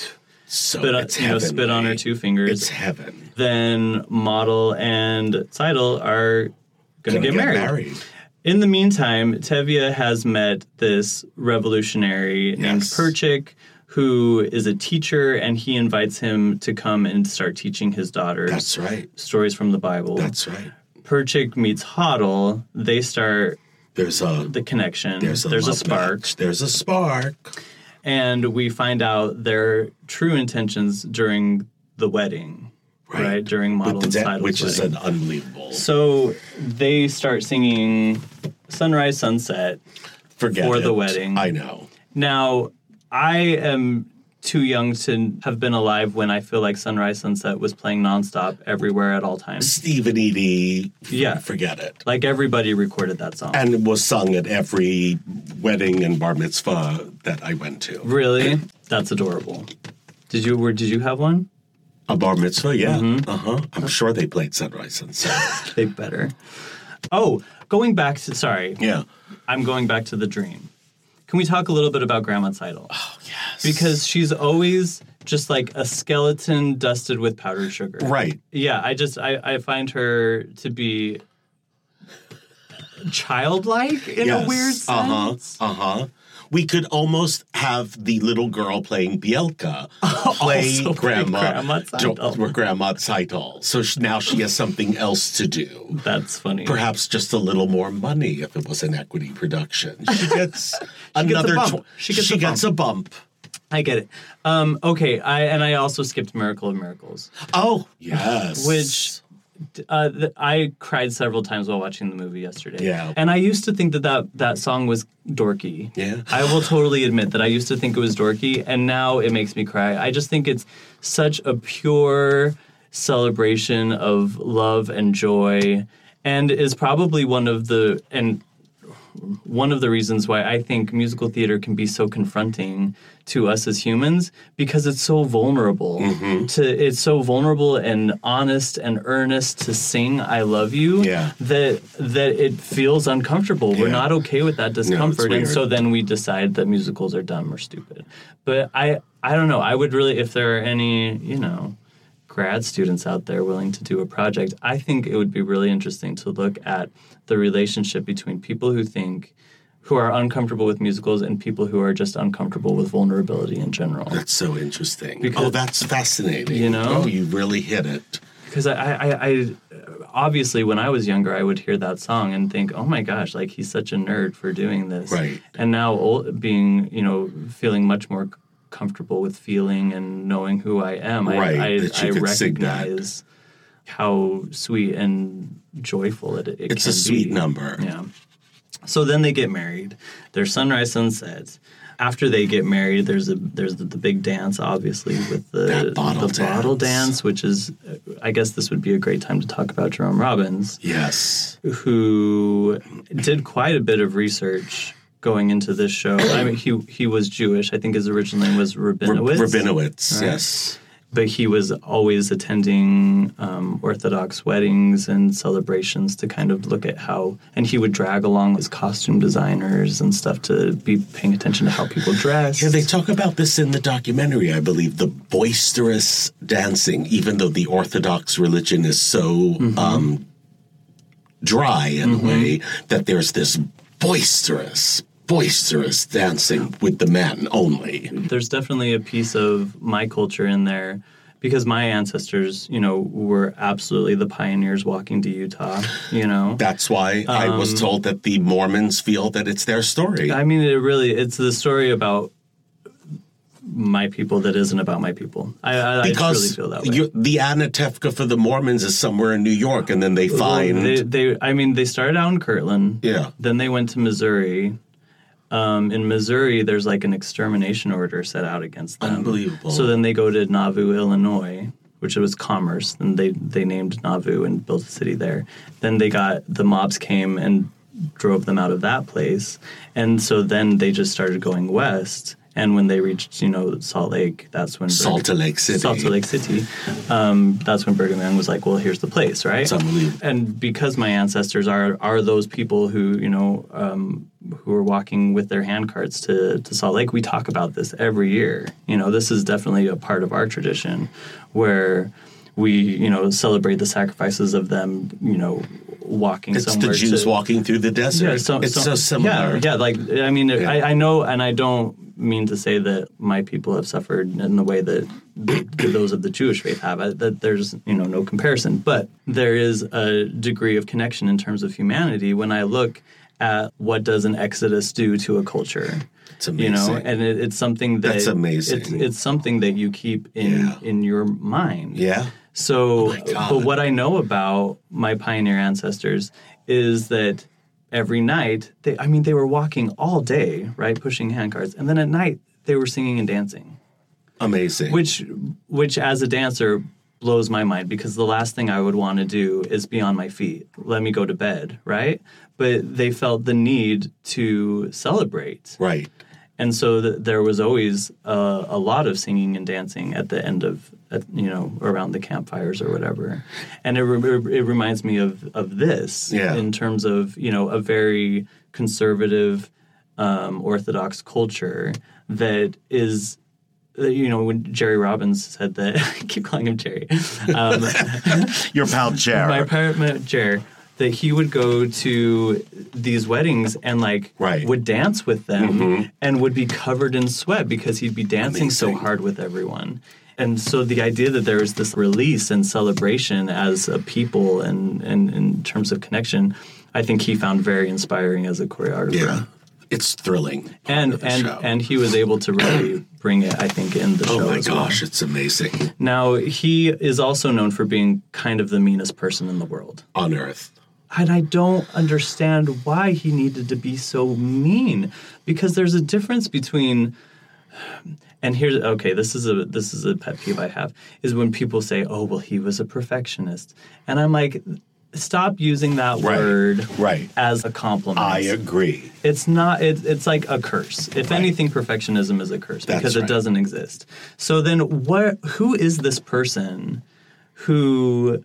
So spit on, it's you know, heaven. spit on her two fingers. It's heaven. Then Model and Seidel are gonna, Gonna get, married. In the meantime, Tevye has met this revolutionary named Yes. Perchik, who is a teacher, and he invites him to come and start teaching his daughters That's right. stories from the Bible. That's right. Perchik meets Hoddle. They start There's a the connection. there's a, There's a love spark. match. There's a spark. And we find out their true intentions during the wedding, right? Right. During Model With and the de- Seidel's which is wedding. an unbelievable. So they start singing Sunrise, Sunset Forget for the it. wedding. I know. Now, I am too young to have been alive when I feel like Sunrise Sunset was playing nonstop everywhere at all times. Steve and Edie, f- Yeah. forget it. Like everybody recorded that song. And it was sung at every wedding and bar mitzvah that I went to. Really? That's adorable. Did you were, did you have one? A bar mitzvah, yeah. Mm-hmm. Uh-huh. I'm sure they played Sunrise Sunset. They better. Oh, going back to, sorry. Yeah. I'm going back to the dream. Can we talk a little bit about Grandma Title? Oh, yes. Because she's always just like a skeleton dusted with powdered sugar. Right. Yeah, I just, I, I find her to be childlike in Yes. a weird Uh-huh. sense. Uh-huh. We could almost have the little girl playing Bielka play Also play Grandma Grandma Title. Jo- Grandma Title. So sh- now she has something else to do. That's funny. Perhaps just a little more money if it was an equity production. She gets another. bump. tw- She gets she a gets a bump. I get it. Um, okay, I and I also skipped Miracle of Miracles, Oh yes, which uh, th- I cried several times while watching the movie yesterday. Yeah. And I used to think that that, that song was dorky. Yeah. I will totally admit that I used to think it was dorky, and now it makes me cry. I just think it's such a pure celebration of love and joy, and is probably one of the and one of the reasons why I think musical theater can be so confronting to us as humans, because it's so vulnerable. Mm-hmm. To it's so vulnerable and honest and earnest to sing "I love you" Yeah. that that it feels uncomfortable. We're Yeah. not okay with that discomfort, and weird. so then we decide that musicals are dumb or stupid. But I I don't know. I would really, if there are any, you know, grad students out there willing to do a project, I think it would be really interesting to look at the relationship between people who think, who are uncomfortable with musicals, and people who are just uncomfortable with vulnerability in general. That's so interesting. Because- oh, that's fascinating. You know? Oh, you really hit it. Because I, I, I, obviously, when I was younger, I would hear that song and think, oh my gosh, like he's such a nerd for doing this. Right. And now old, being, you know, feeling much more comfortable with feeling and knowing who I am, Right, I, I, that you I could sing that. recognize how sweet and joyful it, it It's can a sweet be. number. Yeah. So then they get married. There's sunrise, sunset. After they get married, there's a there's the, the big dance, obviously, with the That bottle the bottle dance. dance, which is, I guess this would be a great time to talk about Jerome Robbins, Yes. who did quite a bit of research going into this show. I mean, he he was Jewish. I think his original name was Rabinowitz. Rabinowitz, Right. yes. But he was always attending um, Orthodox weddings and celebrations to kind of look at how, and he would drag along his costume designers and stuff to be paying attention to how people dress. Yeah, they talk about this in the documentary, I believe, the boisterous dancing, even though the Orthodox religion is so Mm-hmm. um, dry in Mm-hmm. a way that there's this boisterous, boisterous dancing with the men only. There's definitely a piece of my culture in there, because my ancestors, you know, were absolutely the pioneers walking to Utah, you know. That's why I was told that the Mormons feel that it's their story. I mean, it really, it's the story about my people that isn't about my people. I, I, I truly because feel that way. you, the Anatevka for the Mormons is somewhere in New York, and then they Well, find... they, they, I mean, they started out in Kirtland. Yeah. Then they went to Missouri. Um, in Missouri, there's like an extermination order set out against them. Unbelievable. So then they go to Nauvoo, Illinois, which was commerce. And they, they named Nauvoo and built a city there. Then they got, the mobs came and drove them out of that place. And so then they just started going west. And when they reached, you know, Salt Lake, that's when... Salt Berg- Lake City. Salt Lake City. Um, that's when Brigham Young was like, well, here's the place, right? It's unbelievable. And because my ancestors are are those people who, you know, um, who are walking with their handcarts to, to Salt Lake, we talk about this every year. You know, this is definitely a part of our tradition where we, you know, celebrate the sacrifices of them, you know, walking It's somewhere. the Jews to, walking through the desert. yeah, so, it's so, similar. Yeah, yeah, like, I mean, Yeah. I, I know, and I don't mean to say that my people have suffered in the way that the, those of the Jewish faith have. I, that there's, you know, no comparison. But there is a degree of connection in terms of humanity when I look at what does an exodus do to a culture. It's You know, amazing. and it, it's something that That's amazing. It's, it's something that you keep in Yeah. in your mind. Yeah. So, my God. but what I know about my pioneer ancestors is that every night, they, I mean, they were walking all day, right, pushing handcarts, and then at night they were singing and dancing. Amazing. Which, which as a dancer, blows my mind, because the last thing I would want to do is be on my feet. Let me go to bed, right? But they felt the need to celebrate. Right. And so th- there was always uh, a lot of singing and dancing at the end of, at, you know, around the campfires or whatever. And it, re- it reminds me of, of this yeah. in terms of, you know, a very conservative, um, Orthodox culture that is, you know, when Jerry Robbins said that, I keep calling him Jerry. Um, Your pal Jerry. My parent, Jerry. That he would go to these weddings and like right. would dance with them mm-hmm. and would be covered in sweat because he'd be dancing Amazing. so hard with everyone. And so the idea that there was this release and celebration as a people and, and in terms of connection, I think he found very inspiring as a choreographer. Yeah, it's thrilling. And and show. and he was able to really bring it, I think, in the oh show. Oh my as gosh, well. It's amazing. Now, he is also known for being kind of the meanest person in the world. On Earth. And I don't understand why he needed to be so mean, because there's a difference between, and here's, okay, this is a this is a pet peeve I have, is when people say, oh, well, he was a perfectionist. And I'm like, stop using that right. word right. as a compliment. I agree. It's not, it, it's like a curse. If right. anything, perfectionism is a curse That's because right. it doesn't exist. So then what? Who is this person who...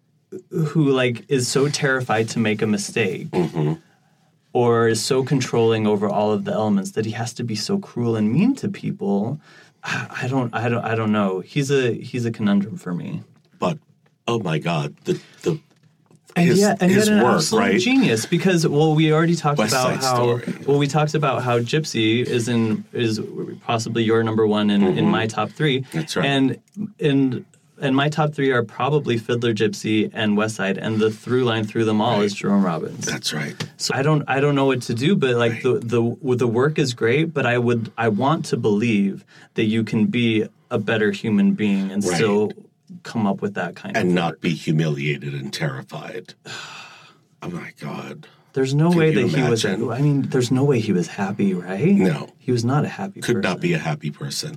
who like is so terrified to make a mistake mm-hmm. or is so controlling over all of the elements that he has to be so cruel and mean to people? I don't I don't I don't know. He's a he's a conundrum for me. But oh my God, the the and his, yet, and his yet an work, absolute right? genius, because well we already talked West about Side how Story. well we talked about how Gypsy is in is possibly your number one in, mm-hmm. in my top three. That's right. And and And my top three are probably Fiddler, Gypsy, and West Side, and the through line through them all right. is Jerome Robbins. That's right. So I don't, I don't know what to do, but like right. the the the work is great, but I would, I want to believe that you can be a better human being and right. still come up with that kind and of and not work. be humiliated and terrified. Oh my God. There's no Can way you that he was. imagine? I mean, there's no way he was happy, right? No, he was not a happy. Could person. not be a happy person.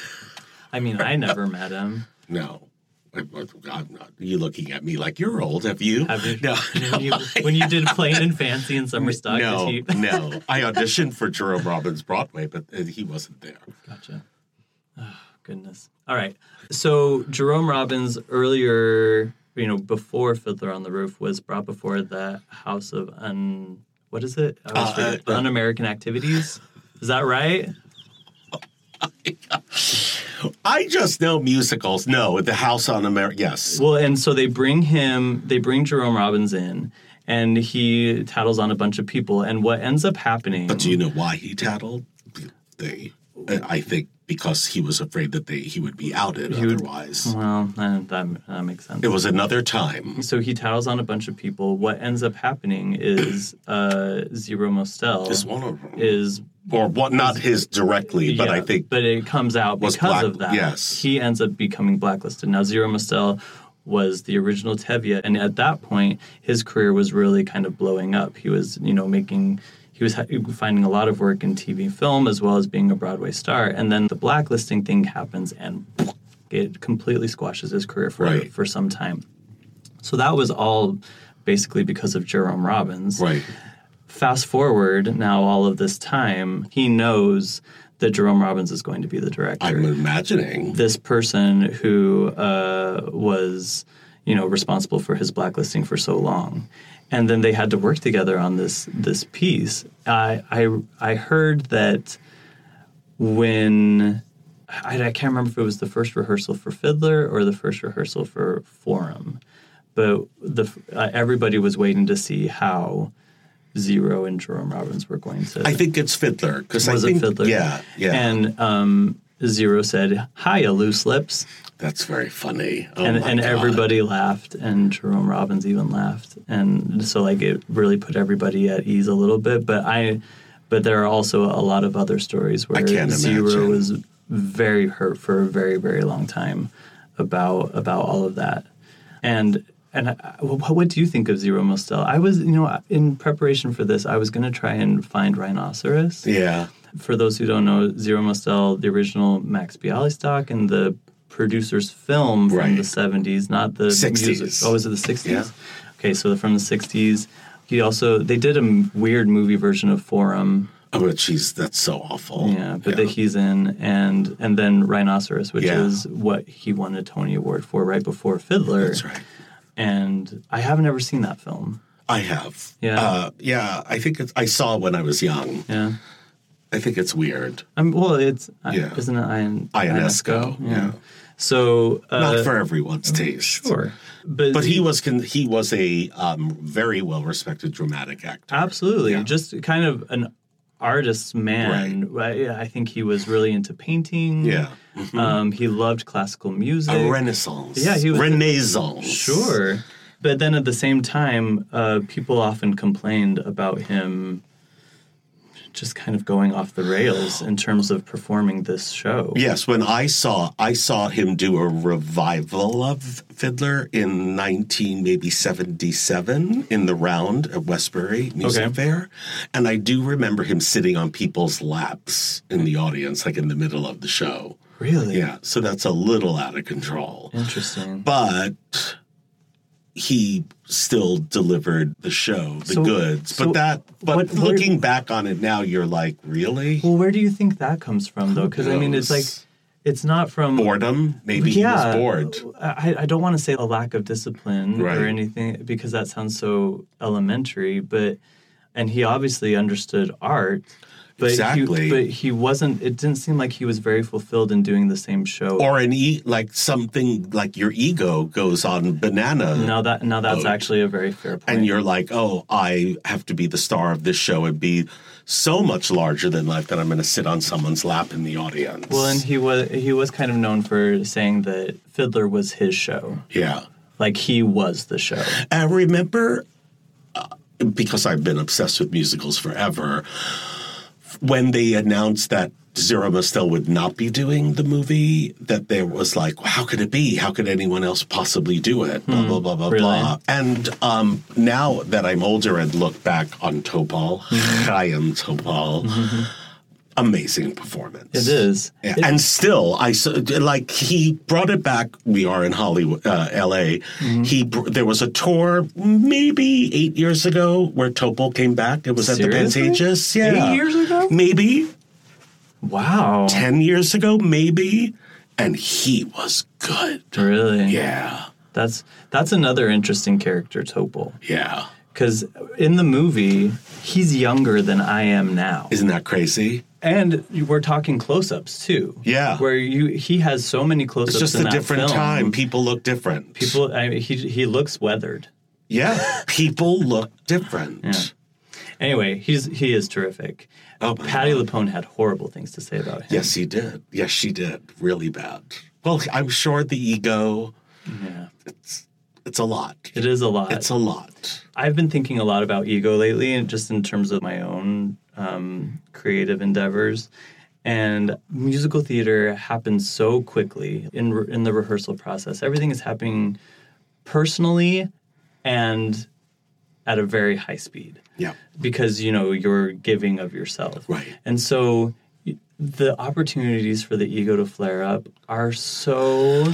I mean, I never met him. No. I'm not. You looking at me like you're old? Have you? Have you? No. When, no. you, when you did Plain and Fancy in Summer Stock, No, did he? no. I auditioned for Jerome Robbins Broadway, but uh, he wasn't there. Gotcha. Oh, goodness. All right. So Jerome Robbins earlier, you know, before Fiddler on the Roof, was brought before the House of Un. What is it? I always Uh, forget. uh, Un-American Activities. Is that right? I just know musicals. No, the House on America. Yes. Well, and so they bring him, they bring Jerome Robbins in, and he tattles on a bunch of people. And what ends up happening... But do you know why he tattled? They, I think because he was afraid that they he would be outed He would- otherwise. Well, that, that, that makes sense. It was another time. So he tattles on a bunch of people. What ends up happening is uh, Zero Mostel Is one of them. is... Or what? Not his directly, but yeah, I think but it comes out was because black- of that. yes. He ends up becoming blacklisted. Now, Zero Mostel was the original Tevye, and at that point, his career was really kind of blowing up. He was, you know, making, he was ha- finding a lot of work in T V film as well as being a Broadway star. And then the blacklisting thing happens, and it completely squashes his career for Right. for some time. So that was all basically because of Jerome Robbins. right. Fast forward now all of this time, he knows that Jerome Robbins is going to be the director. I'm imagining. This person who uh, was, you know, responsible for his blacklisting for so long. And then they had to work together on this this piece. I I, I heard that when, I, I can't remember if it was the first rehearsal for Fiddler or the first rehearsal for Forum, but the uh, everybody was waiting to see how Zero and Jerome Robbins were going to... I think it's Fiddler because I was think it Fiddler? yeah, yeah. And um, Zero said, "Hiya, loose lips," That's very funny. Oh and my and God. everybody laughed, and Jerome Robbins even laughed, and so like it really put everybody at ease a little bit. But I, but there are also a lot of other stories where I can't Zero imagine. was very hurt for a very very long time about about all of that, and. And I, what, what do you think of Zero Mostel? I was, you know, in preparation for this, I was going to try and find Rhinoceros. Yeah. For those who don't know, Zero Mostel, the original Max Bialystock, and the producer's film from Right. the seventies, not the sixties. music. Oh, was it the sixties? Yeah. Okay, so from the sixties. He also, they did a m- weird movie version of Forum. Oh, but she's, that's so awful. Yeah, but that he's in, and and then Rhinoceros, which Yeah. is what he won a Tony Award for right before Fiddler. That's right. And I haven't ever seen that film. I have. Yeah. Uh, yeah, I think it's, I saw it when I was young. Yeah. I think it's weird. Um, well, it's, Yeah. isn't it Ion, Ionesco, yeah. So. Uh, Not for everyone's taste. Sure. But, But he was con- he was a um, very well-respected dramatic actor. Absolutely. Yeah. Just kind of an artist's man. Right. I, I think he was really into painting. Yeah. Mhm. Um, he loved classical music. A renaissance. Yeah, he was- Renaissance. Sure. But then at the same time, uh, people often complained about him just kind of going off the rails in terms of performing this show. Yes, when I saw I saw him do a revival of Fiddler in nineteen maybe seventy-seven in the Round at Westbury Music Okay. Fair, and I do remember him sitting on people's laps in the audience, like in the middle of the show. Really? Yeah, so that's a little out of control. Interesting. But he still delivered the show, the So- goods. so but that, but what- where- looking back on it now, you're like, really? Well, where do you think that comes from, though? Because, I mean, it's like, knows? it's not from... Boredom? Maybe yeah, he was bored. I, I don't want to say a lack of discipline Right. or anything, because that sounds so elementary, but... And he obviously understood art. But Exactly. He, but he wasn't, it didn't seem like he was very fulfilled in doing the same show. Or an e like something like your ego goes on banana. now that now that's Boat. actually a very fair point. And you're like, oh, I have to be the star of this show and be so much larger than life that I'm going to sit on someone's lap in the audience. Well, and he was he was kind of known for saying that Fiddler was his show. yeah. Like he was the show. I remember, uh, because I've been obsessed with musicals forever, when they announced that Zero Mostel would not be doing the movie, that there was like, how could it be? How could anyone else possibly do it? Blah, blah, blah, blah, really? blah. And um, now that I'm older and look back on Topol, Chaim Topol, amazing performance. It is. Yeah. It- And still, I s- like he brought it back. We are in Hollywood, uh, L A. Mm-hmm. He br- there was a tour maybe eight years ago where Topol came back. It was at Seriously? the Pantages. Yeah, Eight years ago? maybe Wow. ten years ago, maybe. And he was good. Really? Yeah, That's that's another interesting character, Topol. yeah. Because in the movie, he's younger than I am now. Isn't that crazy? And we're talking close-ups too. Yeah. Where you he has so many close-ups It's just in a that different film. time. People look different. People, I mean, he he looks weathered. yeah, people look different. Yeah. Anyway, he's he is terrific. Oh, my Patti God. LuPone had horrible things to say about him. Yes, he did. Yes, she did. Really bad. Well, I'm sure the ego, Yeah. it's it's a lot. It is a lot. It's a lot. I've been thinking a lot about ego lately, and just in terms of my own um, creative endeavors. And musical theater happens so quickly in re- in the rehearsal process. Everything is happening personally and at a very high speed. Yeah. Because, you know, you're giving of yourself. Right. And so y- the opportunities for the ego to flare up are so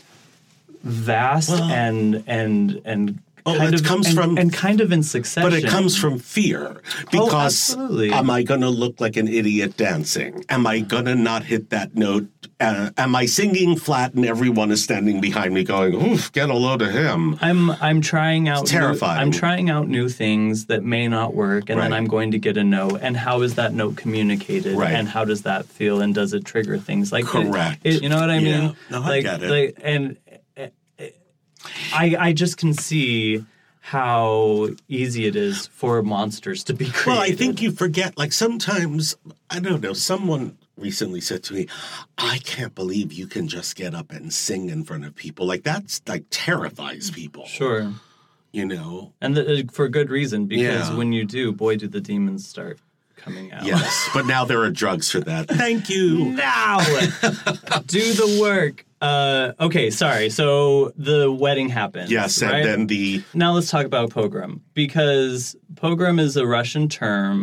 vast Well- and and and Oh, kind it of comes and, from- and kind of in succession. But it comes from fear. Because absolutely. am I going to look like an idiot dancing? Am I going to not hit that note? Uh, am I singing flat and everyone is standing behind me going, oof, get a load of him? I'm I'm trying out It's terrifying. New, I'm trying out new things that may not work, and then Right. I'm going to get a no. And how is that note communicated? Right. And how does that feel? And does it trigger things like Correct. It, you know what I Yeah. mean? No, I like, get it. Like, and uh, uh, I I just can see how easy it is for monsters to be created. Well, I think you forget, like sometimes, I don't know, someone recently said to me, I can't believe you can just get up and sing in front of people. Like that's like terrifies people. Sure. You know? And the, for good reason, because Yeah. when you do, boy, do the demons start coming out. Yes. But now there are drugs for that. Thank you. Now, do the work. Uh, okay, sorry. So the wedding happened. Yes, and right? then the Now let's talk about pogrom, because pogrom is a Russian term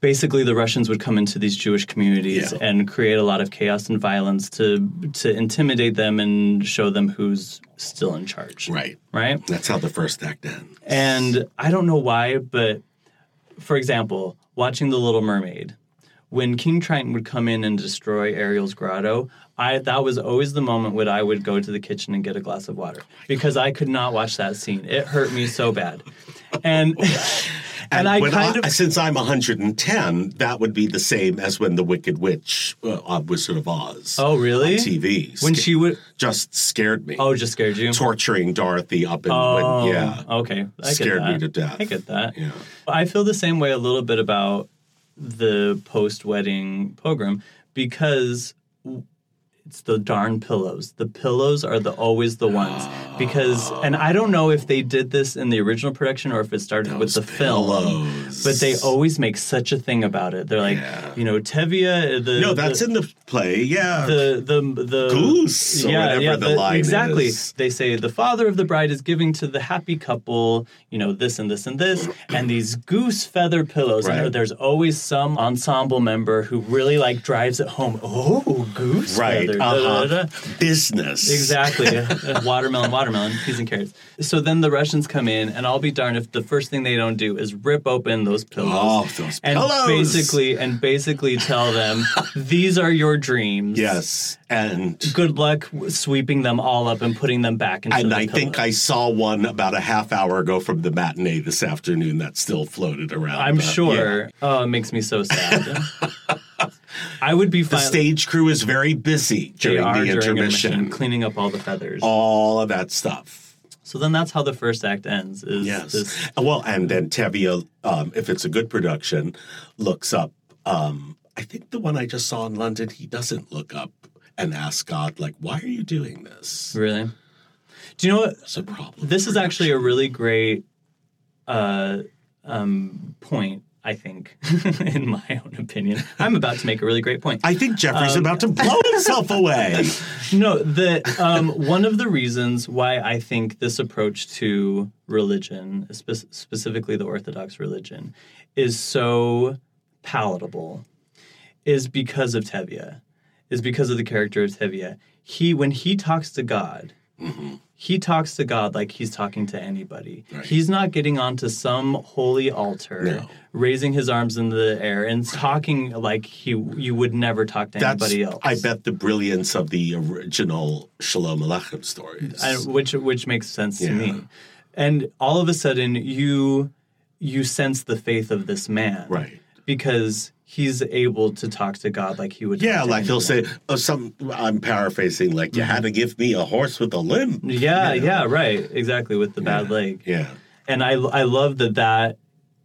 basically the Russians would come into these Jewish communities Yeah. and create a lot of chaos and violence to to intimidate them and show them who's still in charge. Right. Right? That's how the first act ends. And I don't know why, but for example, watching The Little Mermaid, when King Triton would come in and destroy Ariel's grotto, I that was always the moment when I would go to the kitchen and get a glass of water because I could not watch that scene. It hurt me so bad. And and, And I when kind I, of since I'm one hundred ten, that would be the same as when the Wicked Witch uh, on Wizard of Oz. Oh, really? On T V. when Sca- she would just scared me. Oh, just scared you? Torturing Dorothy up in Oh, when, yeah. okay. I Scared get that. me to death. I get that. Yeah. I feel the same way a little bit about the post-wedding pogrom because it's the darn pillows. The pillows are the always the ones because, and I don't know if they did this in the original production or if it started with Those the film, pillows. but they always make such a thing about it. They're like, Yeah. you know, Tevye. The No, that's the, in the play, yeah. the the the Goose, or whatever the line exactly. is. They say the father of the bride is giving to the happy couple, you know, this and this and this, and these goose feather pillows. Right. And there's always some ensemble member who really like drives it home. Oh, goose right. feather. Uh-huh. Da, da, da, da. Business. Exactly. watermelon, watermelon, peas and carrots. So then the Russians come in, and I'll be darned if the first thing they don't do is rip open those pillows. Oh, those and pillows. basically and basically tell them these are your dreams. Yes. And Good luck sweeping them all up and putting them back into and the I think I pillows. saw one about a half hour ago from the matinee this afternoon that still floated around. I'm the- sure. yeah. Oh, it makes me so sad. I would be The fine. stage crew is very busy they during are the during intermission. intermission, cleaning up all the feathers. All of that stuff. So then that's how the first act ends. Is Yes. this Well, and then Tevye, um, if it's a good production, looks up. Um, I think the one I just saw in London, he doesn't look up and ask God, like, why are you doing this? really? Do you know what? It's a problem. This is actually a really great uh, um, point, I think, in my own opinion. I'm about to make a really great point. I think Jeffrey's Um, about to blow himself away. No, the um, one of the reasons why I think this approach to religion, spe- specifically the Orthodox religion, is so palatable, is because of Tevye, is because of the character of Tevye. He, when he talks to God, Mm-hmm. he talks to God like he's talking to anybody. Right. He's not getting onto some holy altar, No. raising his arms in the air and talking like he you would never talk to That's, anybody else. I bet, the brilliance of the original Shalom Aleichem stories. I, which which makes sense to Yeah. me. And all of a sudden, you you sense the faith of this man, Right. Because he's able to talk to God like he would. Yeah, talk to like he'll anyone. say, oh, some. I'm paraphrasing, like, you had to give me a horse with a limp. Yeah, You know? yeah, right, exactly, with the bad Yeah. leg. Yeah. And I I love that that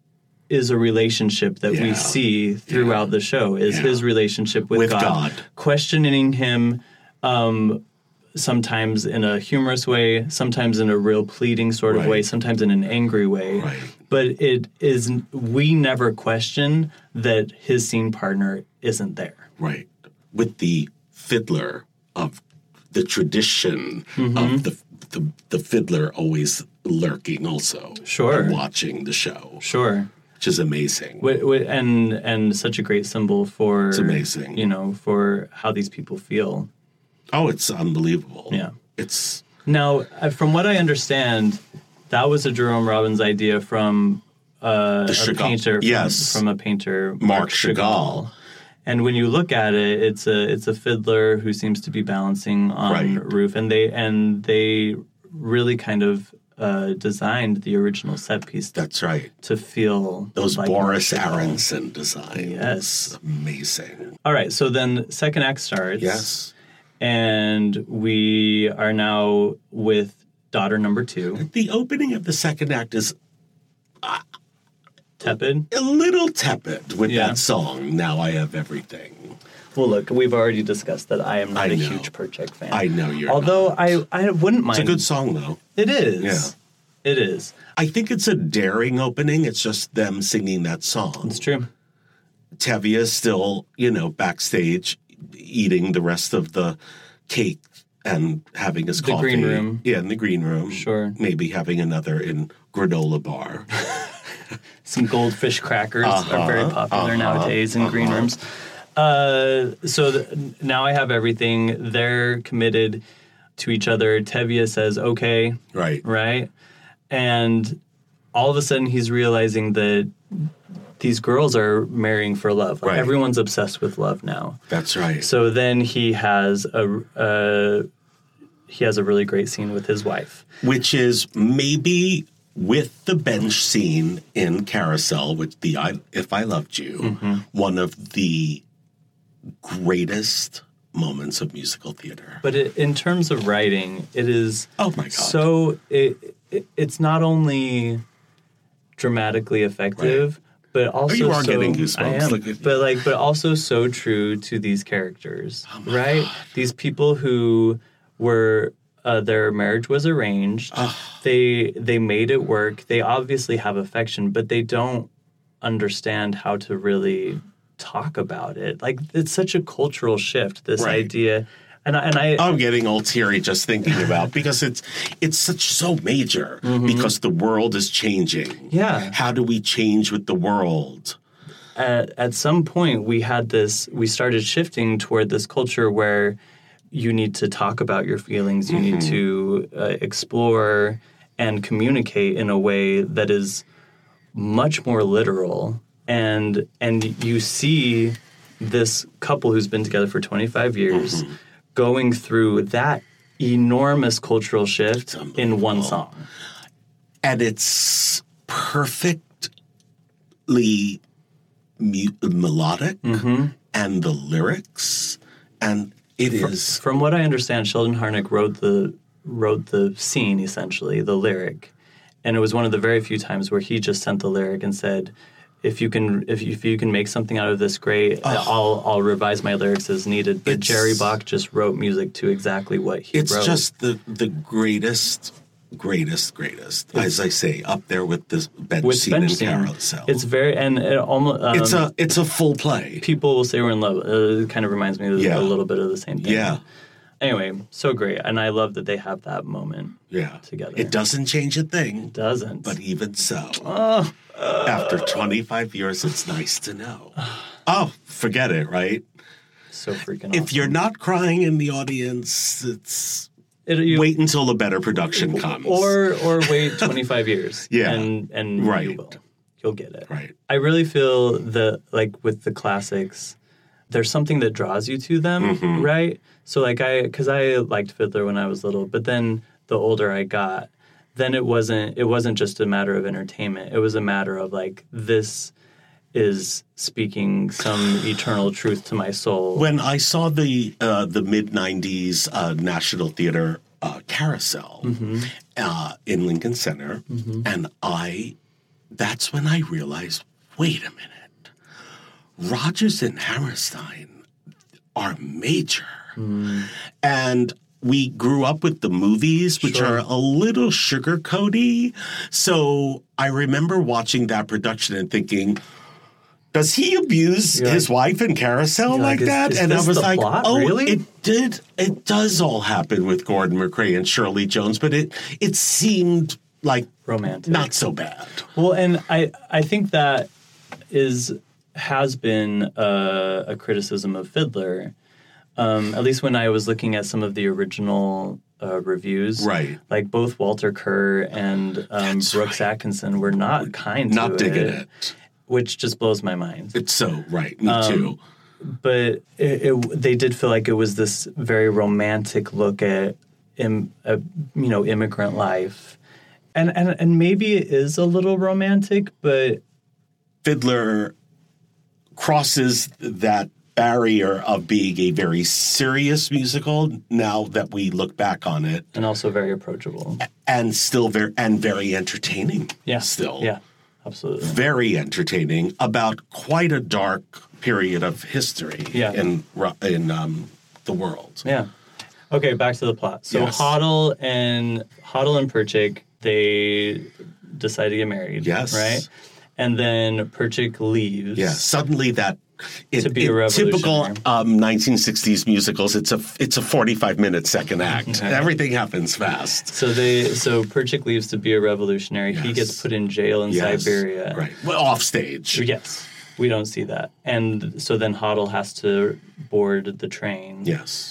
is a relationship that we Yeah. see throughout the show. Is Yeah. his relationship with, With God, God. questioning him. Um, sometimes in a humorous way, sometimes in a real pleading sort of Right. way, sometimes in an angry way. Right. But it is, we never question that his scene partner isn't there. Right. With the fiddler of the tradition Mm-hmm. of the, the the fiddler always lurking also. Sure. And watching the show, Sure. which is amazing. Wh- wh- And and such a great symbol for, It's amazing. you know, for how these people feel. Oh, it's unbelievable. Yeah. It's Now, uh, from what I understand, that was a Jerome Robbins idea from uh, The a Chagall- painter. From, yes. from a painter, Marc Chagall. And when you look at it, it's a it's a fiddler who seems to be balancing on Right. roof, and they and they really kind of uh, designed the original set piece to, that's right. to feel Those like Boris Marc Chagall. Aronson designs. Yes. Amazing. All right, so then second act starts. Yes. And we are now with daughter number two, The opening of the second act is Tepid. a little tepid with Yeah. that song, Now I Have Everything. Well, look, we've already discussed that I am not I a know. huge Perchek fan. I know you're Although not. I, I wouldn't mind. It's a good song, though. It is. Yeah. It is. I think it's a daring opening. It's just them singing that song. It's true. Tevye is still, you know, backstage eating the rest of the cake and having his The coffee. green room. Yeah, in the green room. Sure. Maybe having another in granola bar. some goldfish crackers Uh-huh, are very popular uh-huh, nowadays in uh-huh. green rooms. Uh, so th- now I have everything. They're committed to each other. Tevye says, okay. Right. Right? And all of a sudden he's realizing that these girls are marrying for love. Like Right. Everyone's obsessed with love now. That's right. So then he has a uh, he has a really great scene with his wife. Which is maybe with the bench scene in Carousel, which the I, If I Loved You, Mm-hmm. one of the greatest moments of musical theater. But it, in terms of writing, it is Oh my God. so it, it it's not only dramatically effective, but also you are so, getting goosebumps. I am, Look at you. but like, but also so true to these characters, Oh right? These people who were uh, their marriage was arranged. They they made it work. They obviously have affection, but they don't understand how to really talk about it. Like it's such a cultural shift. This Right. idea. And I, and I, I'm getting all teary just thinking about because it's it's such so major because the world is changing. Yeah. How do we change with the world? at, at some point we had this, we started shifting toward this culture where you need to talk about your feelings, you need to uh, explore and communicate in a way that is much more literal. And and you see this couple who's been together for twenty-five years going through that enormous cultural shift in one song. And it's perfectly mu- melodic and the lyrics and it is From what I understand, Sheldon Harnick wrote the wrote the scene essentially, the lyric, and it was one of the very few times where he just sent the lyric and said, "If you can, if you, if you can make something out of this, great. I'll I'll revise my lyrics as needed." But It's- Jerry Bach just wrote music to exactly what he it's wrote. just the the greatest greatest greatest as I say up there with this bench with scene bench in scene. Carousel. It's very and it almost um, it's a it's a full play. people will say we're in love. Uh, it kind of reminds me of Yeah. a little bit of the same thing. Yeah. Anyway, so great, and I love that they have that moment. Yeah. Together. It doesn't change a thing. Doesn't. But even so, Oh. after twenty-five years, it's nice to know. Oh, forget it, right? So freaking If awesome. you're not crying in the audience, it's It, you, wait until a better production comes. or or wait twenty-five years. Yeah. and and you Right. will. You'll get it. Right. I really feel that like with the classics, there's something that draws you to them, Mm-hmm. right? So like I, because I liked Fiddler when I was little, but then the older I got, then it wasn't it wasn't just a matter of entertainment. It was a matter of like this is speaking some eternal truth to my soul. When I saw the uh, the mid nineties uh, National Theater uh, Carousel Mm-hmm. uh, in Lincoln Center, and I, that's when I realized, wait a minute, Rodgers and Hammerstein are major, Mm. and we grew up with the movies, which Sure. are a little sugar-coaty. So I remember watching that production and thinking, does he abuse You're his like- wife in Carousel You're like like, is- that? is and I this was the like, plot, oh, really? it did. It does all happen with Gordon McRae and Shirley Jones, but it it seemed like Romantic. not so bad. Well, and I I think that is has been a, a criticism of Fiddler. Um, at least when I was looking at some of the original uh, reviews, Right. Like both Walter Kerr and um, That's Brooks right. Atkinson were not kind Not to digging it, it. which just blows my mind. It's so right. Me Um, too. But it, it, they did feel like it was this very romantic look at, Im, uh, you know, immigrant life, and and and maybe it is a little romantic, but Fiddler crosses that barrier of being a very serious musical now that we look back on it, and also very approachable. and still very and very entertaining. Yeah, still, yeah, absolutely. very entertaining about quite a dark period of history Yeah. in Ru- in um, the world. Yeah. Okay, back to the plot. So Yes. Hoddle and Hoddle and Perchik, they decide to get married. Yes. Right. And then Perchik leaves. Yeah, suddenly that It, to be it, a revolutionary. Typical um, nineteen sixties musicals, it's a it's a forty-five minute second act. Everything happens fast. So they so Perchik leaves to be a revolutionary. Yes. He gets put in jail in Yes. Siberia. Right. Well, off stage. Yes. We don't see that. And so then Hodel has to board the train Yes.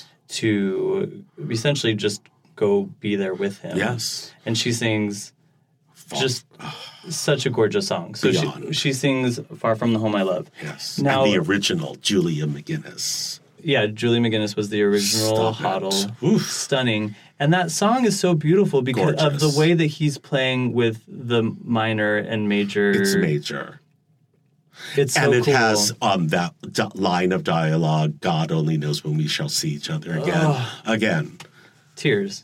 to essentially just go be there with him. Yes. And she sings just such a gorgeous song. So she, Beyond. she sings Far From the Home I Love. Yes. Now, and the original Julia McGinnis. yeah, Julie McGinnis was the original Stop it. Hodel. Oof. Stunning. And that song is so beautiful because of Gorgeous. the way that he's playing with the minor and major. It's major. It's so and it cool. has um, that d- line of dialogue, God only knows when we shall see each other again. Again. tears.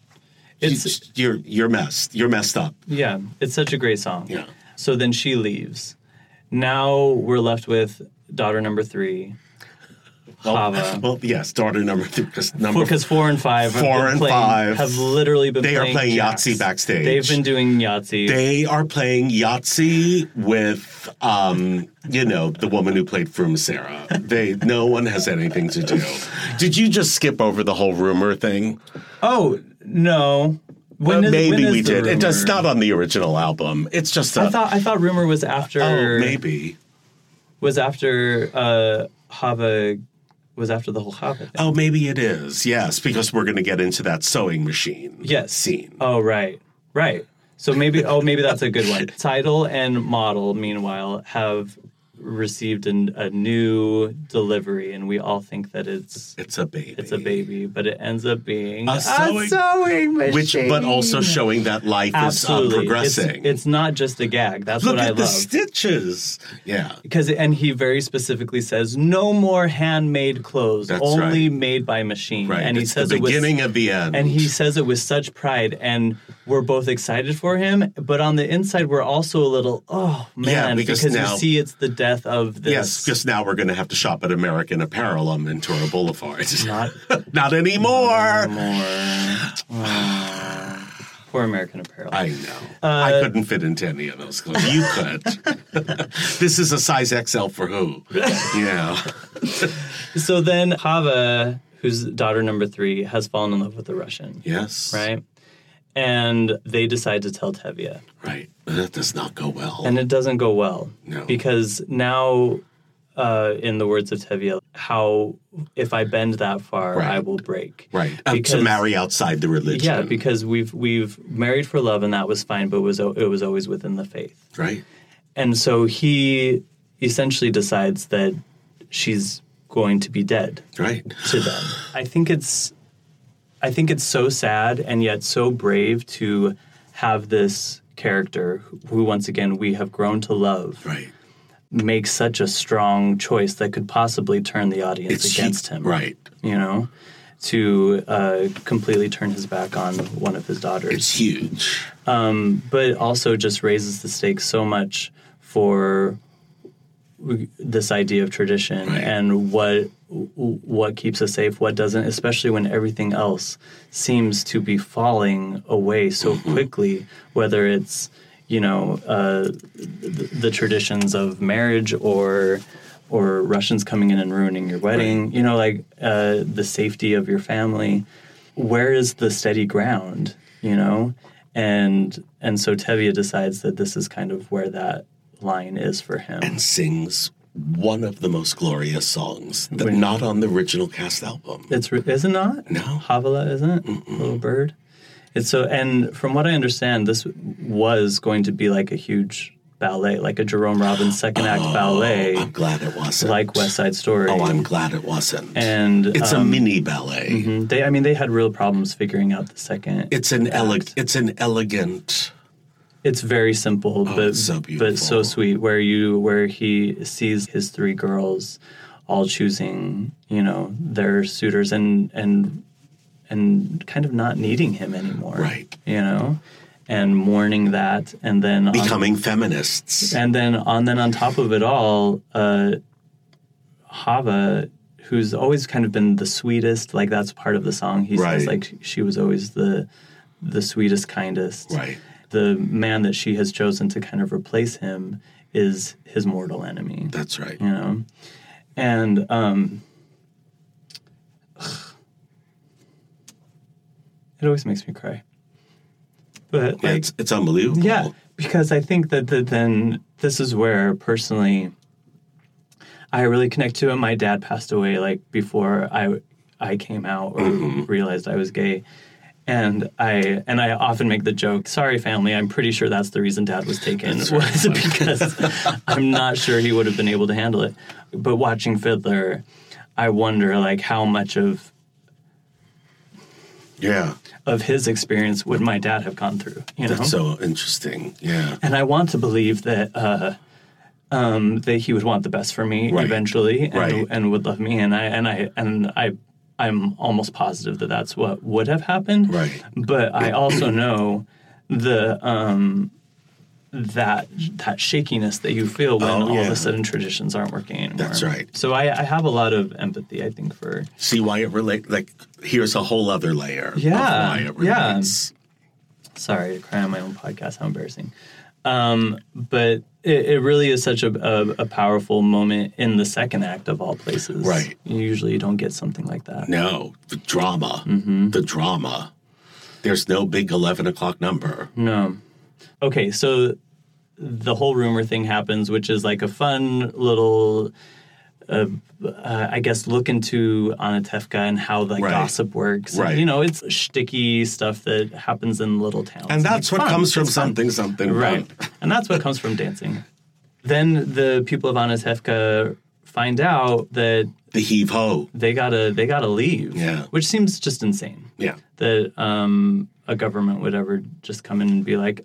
It's you're you're messed. You're messed up. yeah, it's such a great song. Yeah. So then she leaves. Now we're left with daughter number three, Hava. Well, yes, daughter number three. Because number Because four and five, have Four been and playing, five. have literally been. They are playing playing jacks. Yahtzee backstage. They've been doing Yahtzee. They are playing Yahtzee with, um, you know, the woman who played Frumacera. They, no one has anything to do. Did you just skip over the whole rumor thing? oh no! When Well, is- maybe when is we the did. It does Rumor? not on the original album. It's just a. I thought I thought rumor was after. oh, maybe. was after uh, Hava. Was after the whole Hava thing. Oh, maybe it is. Yes, because we're going to get into that sewing machine Yes. scene. Oh, right. Right. So maybe, oh, maybe that's a good one. Title and Model, meanwhile, have received an, a new delivery, and we all think that it's It's a baby. it's a baby, but it ends up being A sewing- sewing machine. Which, but also showing that life Absolutely. is uh, progressing. It's, it's not just a gag. That's Look what at I the love. stitches. Yeah. Because and he very specifically says no more handmade clothes, That's only right. made by machine. Right. And he it's says the it with beginning of the end. And he says it with such pride, and we're both excited for him. But on the inside, we're also a little, oh man, Yeah, because now- you see, it's the death of this. Yes, because now we're going to have to shop at American Apparel on Ventura Boulevard. Not Not anymore. more. Oh, poor American Apparel. I know. Uh, I couldn't fit into any of those clothes. You could. This is a size X L for who? Yeah. So then Hava, who's daughter number three, has fallen in love with a Russian, Yes. right? And they decide to tell Tevye. Right. That does not go well. And it doesn't go well. No. Because now, uh, in the words of Tevye, how if I bend that far, Right. I will break. right. Um, Because, to marry outside the religion. Yeah, because we've we've married for love, and that was fine, but it was it was always within the faith. Right. And so he essentially decides that she's going to be dead Right. to them. I think it's I think it's so sad and yet so brave to have this character who once again we have grown to love Right. make such a strong choice that could possibly turn the audience It's against he- him. Right. You know, to uh, completely turn his back on one of his daughters. It's huge. Um, but it also just raises the stakes so much for this idea of tradition Right. and what what keeps us safe, what doesn't, especially when everything else seems to be falling away so Mm-hmm. quickly, whether it's, you know, uh, the, the traditions of marriage or or Russians coming in and ruining your wedding, Right. you know, like uh, the safety of your family. Where is the steady ground, you know? And and so Tevye decides that this is kind of where that line is for him. And sings one of the most glorious songs that When- not on the original cast album. It's re- is it not? No. Havala, isn't it? Little Bird. It's so, and from what I understand, this was going to be like a huge ballet, like a Jerome Robbins second act ballet, I'm glad it wasn't. like West Side Story. Oh, I'm glad it wasn't. And it's a um, mini ballet. mhm, they, I mean, they had real problems figuring out the second. It's an act. eleg- It's an elegant. It's very simple, but Oh, it's so but so beautiful. sweet. Where you where he sees his three girls all choosing, you know, their suitors and and and kind of not needing him anymore, Right. You know, and mourning that, and then on- Becoming feminists. and then on then on top of it all, uh, Hava, who's always kind of been the sweetest, like that's part of the song. He Right. says like she was always the the sweetest, kindest. Right. The man that she has chosen to kind of replace him is his mortal enemy. That's right. You know, And um, it always makes me cry. But Yeah, like, it's, it's unbelievable. yeah, because I think that the, then this is where personally I really connect to it. My dad passed away like before I I came out or Mm-hmm. realized I was gay. And I and I often make the joke, sorry, family, I'm pretty sure that's the reason Dad was taken, That's was right. because I'm not sure he would have been able to handle it. But watching Fiddler, I wonder, like, how much of Yeah. of his experience would my dad have gone through, you know? That's so interesting. Yeah. And I want to believe that uh, um, that he would want the best for me Right. eventually, and, Right. and would love me. And I and I and I, I'm almost positive that that's what would have happened. Right. But I also know the um, that that shakiness that you feel when Oh, all of yeah. a sudden traditions aren't working anymore. That's right. So I, I have a lot of empathy, I think, for See why it relates? Like, here's a whole other layer Yeah, of why it yeah. relates. Sorry to cry on my own podcast. How embarrassing. Um, but it, it really is such a, a, a powerful moment in the second act of all places. Right. You usually don't get something like that. No, the drama. Mm-hmm. The drama. There's no big eleven o'clock number. No. Okay, so the whole rumor thing happens, which is like a fun little, uh, uh, I guess, look into Anatevka and how the Right. gossip works. Right. And, you know, it's shticky stuff that happens in little towns. And that's it's what fun. comes from It's fun. something, something. Right. fun. And that's what comes from dancing. Then the people of Anatevka find out that The heave ho. they gotta they gotta leave. Yeah. Which seems just insane. Yeah. That um, a government would ever just come in and be like,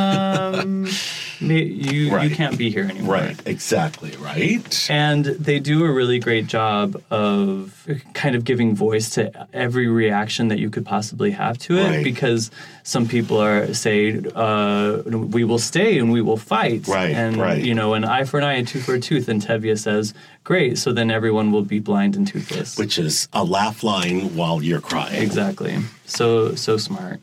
um, me- you Right. you can't be here anymore. Right. Exactly. Right. And they do a really great job of kind of giving voice to every reaction that you could possibly have to it, Right. because some people are say, uh, "We will stay and we will fight," Right, and right. you know, an eye for an eye, a tooth for a tooth. And Tevye says, "Great, so then everyone will be blind and toothless." Which is a laugh line while you're crying. Exactly. So so smart.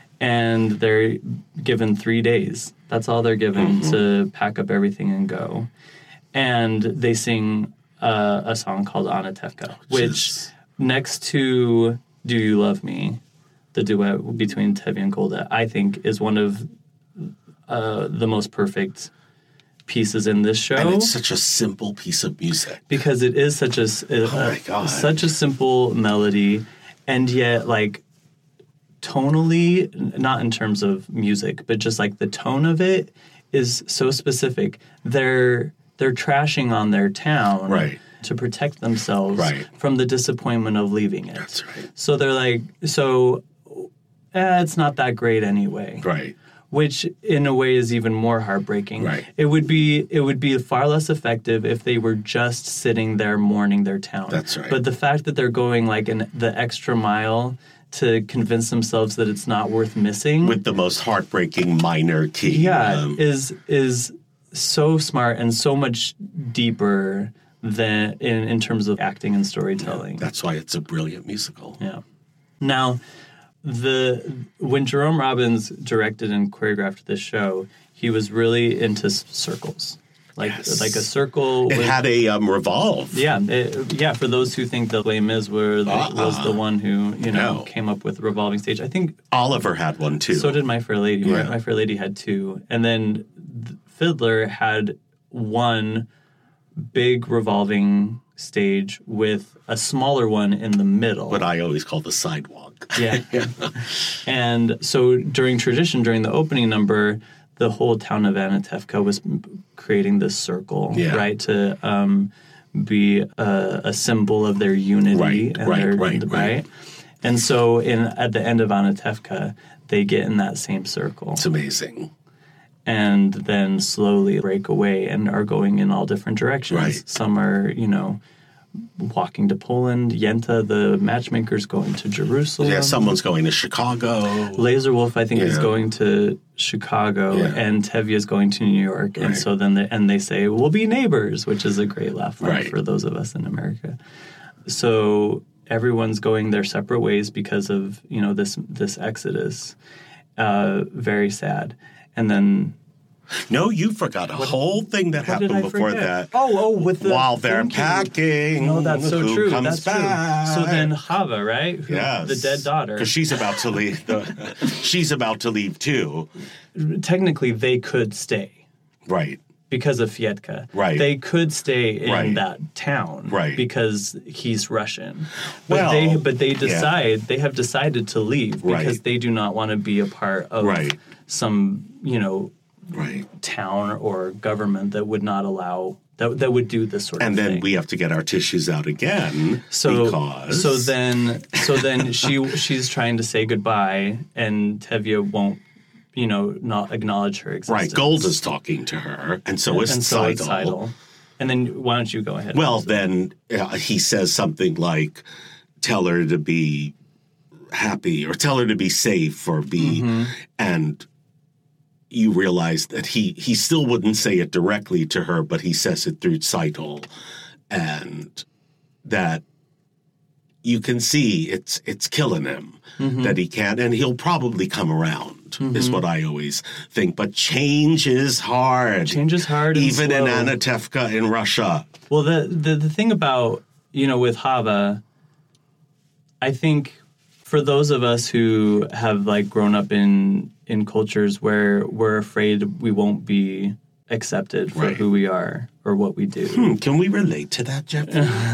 And they're given three days. That's all they're given Mm-hmm. to pack up everything and go. And they sing uh, a song called Anatevka, which is- next to Do You Love Me, the duet between Tevye and Golda, I think is one of uh, the most perfect pieces in this show. And it's such a simple piece of music. Because it is such a, s- a- Oh my God. such a simple melody, and yet like tonally, n- not in terms of music, but just like the tone of it is so specific. They're they're trashing on their town Right. to protect themselves Right. from the disappointment of leaving it. That's right. So they're like, so eh, it's not that great anyway. Right. Which in a way is even more heartbreaking. Right. It would be it would be far less effective if they were just sitting there mourning their town. That's right. But the fact that they're going like an, the extra mile to convince themselves that it's not worth missing, With the most heartbreaking minor key. yeah, um, is is so smart and so much deeper than in, in terms of acting and storytelling. That's why it's a brilliant musical. Yeah. Now, the when Jerome Robbins directed and choreographed this show, he was really into s- circles, like Yes. like a circle. It with- had a um, revolve. yeah, it, yeah. For those who think that Les Mis were the, Uh-uh. was the one who you know No. came up with revolving stage, I think Oliver had one too. so did My Fair Lady. My- Yeah. My Fair Lady had two, and then th- Fiddler had one big revolving stage with a smaller one in the middle. What I always call the sidewalk. Yeah. And so during tradition, during the opening number, the whole town of Anatevka was m- creating this circle, Yeah. right, to um, be a, a symbol of their unity. Right, and right, their, right, right. And so in at the end of Anatevka, they get in that same circle It's amazing. and then slowly break away and are going in all different directions. Right. Some are, you know, walking to Poland. Yenta, the matchmaker's going to Jerusalem. Yeah, someone's going to Chicago. Laser Wolf, I think, is Yeah. going to Chicago, Yeah. and Tevye is going to New York, and Right. so then they, and they say we'll be neighbors, which is a great laugh line Right. for those of us in America. So everyone's going their separate ways because of you know this this exodus. Uh, very sad, and then No, you forgot a whole thing that What did happened I before forget? that. Oh, oh, with the While they're thank you. packing, No, that's so who true. comes That's back? true. So then Hava, right? Who, Yes. the dead daughter. Because she's about to leave. The, she's about to leave too. Technically, they could stay Right. because of Fietka. Right. They could stay in Right. that town. Right. Because he's Russian. But Well, they but they yeah. decide they have decided to leave because Right. they do not want to be a part of Right. some, you know, Right. town or government that would not allow that that would do this sort And of then thing. we have to get our tissues out again So because so then so then she she's trying to say goodbye and Tevye won't, you know, not acknowledge her existence. right, Gold is talking to her, and so is and so Seidel. it's Seidel. And then why don't you go ahead? Well, then uh, he says something like, "Tell her to be happy," or "Tell her to be safe," or be, Mm-hmm. and you realize that he he still wouldn't say it directly to her, but he says it through Seidel, and that you can see it's it's killing him Mm-hmm. that he can't, and he'll probably come around. Is what I always think. But change is hard. Change is hard and even in slow. Anatevka in Russia. Well, the, the the thing about, you know, with Hava, I think for those of us who have like grown up in in cultures where we're afraid we won't be accepted for Right. who we are or what we do, Hmm, can we relate to that, Jeff?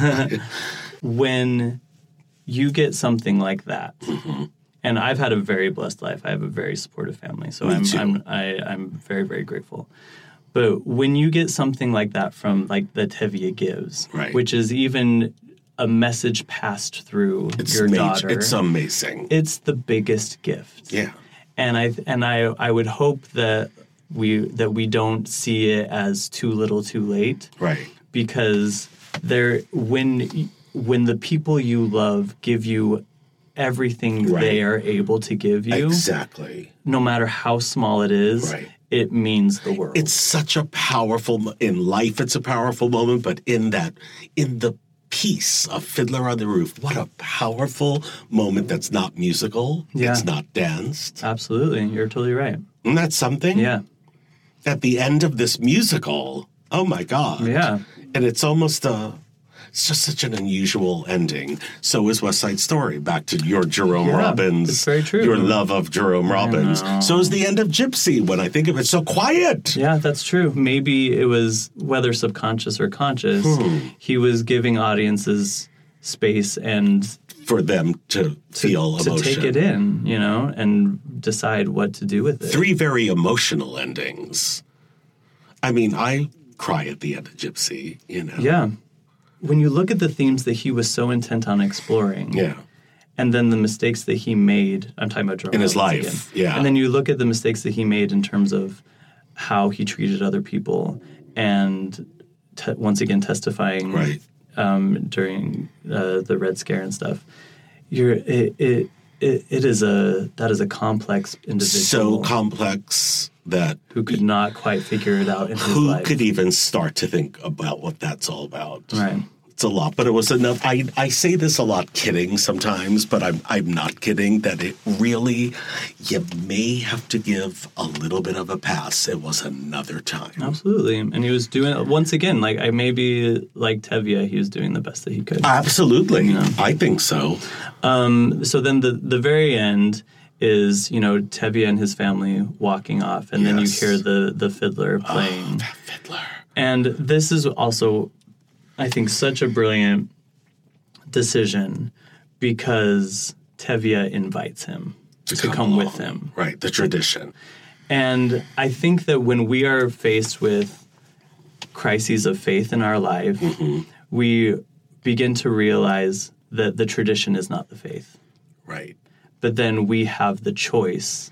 when you get something like that, Mm-hmm. and I've had a very blessed life. I have a very supportive family, so Me I'm too. I'm I, I'm very very grateful. But when you get something like that from like that Tevye gives, Right. which is even a message passed through It's your major. daughter, It's amazing. it's the biggest gift. Yeah. And I and I I would hope that we that we don't see it as too little, too late. Right. Because there when when the people you love give you everything Right. they are able to give you, Exactly. no matter how small it is, Right. it means the world. It's such a powerful mo- in life. It's a powerful moment, but in that, in the piece of Fiddler on the Roof, what a powerful moment. That's not musical. Yeah. It's not danced. Absolutely. You're totally right. Isn't that something? Yeah. At the end of this musical, oh my God. Yeah. And it's almost a, it's just such an unusual ending. So is West Side Story. Back to your Jerome Yeah, Robbins. it's very true. Your love of Jerome Robbins. So is the end of Gypsy when I think of it. So quiet. Yeah, that's true. Maybe it was, whether subconscious or conscious, Hmm. he was giving audiences space and For them to, feel to emotion. take it in, you know, and decide what to do with it. Three very emotional endings. I mean, I cry at the end of Gypsy, you know. Yeah. When you look at the themes that he was so intent on exploring, Yeah. and then the mistakes that he made, I'm talking about Jerome In his Robbins life, again. yeah. And then you look at the mistakes that he made in terms of how he treated other people and te- once again testifying Right. um, during uh, the Red Scare and stuff. You're it, it it it is a that is a complex So individual complex that who could not quite figure it out in his who life. could even start to think about what that's all about? Right. It's a lot, but it was enough. I, I say this a lot kidding sometimes, but I'm I'm not kidding that it really, you may have to give a little bit of a pass. It was another time. Absolutely. And he was doing, once again, like I maybe like Tevye, he was doing the best that he could. Absolutely. I think so. Um, so then the, the very end is, you know, Tevye and his family walking off, and then you Yes. hear the, the fiddler playing. That fiddler. And this is also, I think, such a brilliant decision because Tevye invites him to, come with him. Right, the tradition. And I think that when we are faced with crises of faith in our life, we begin to realize that the tradition is not the faith. Right. But then we have the choice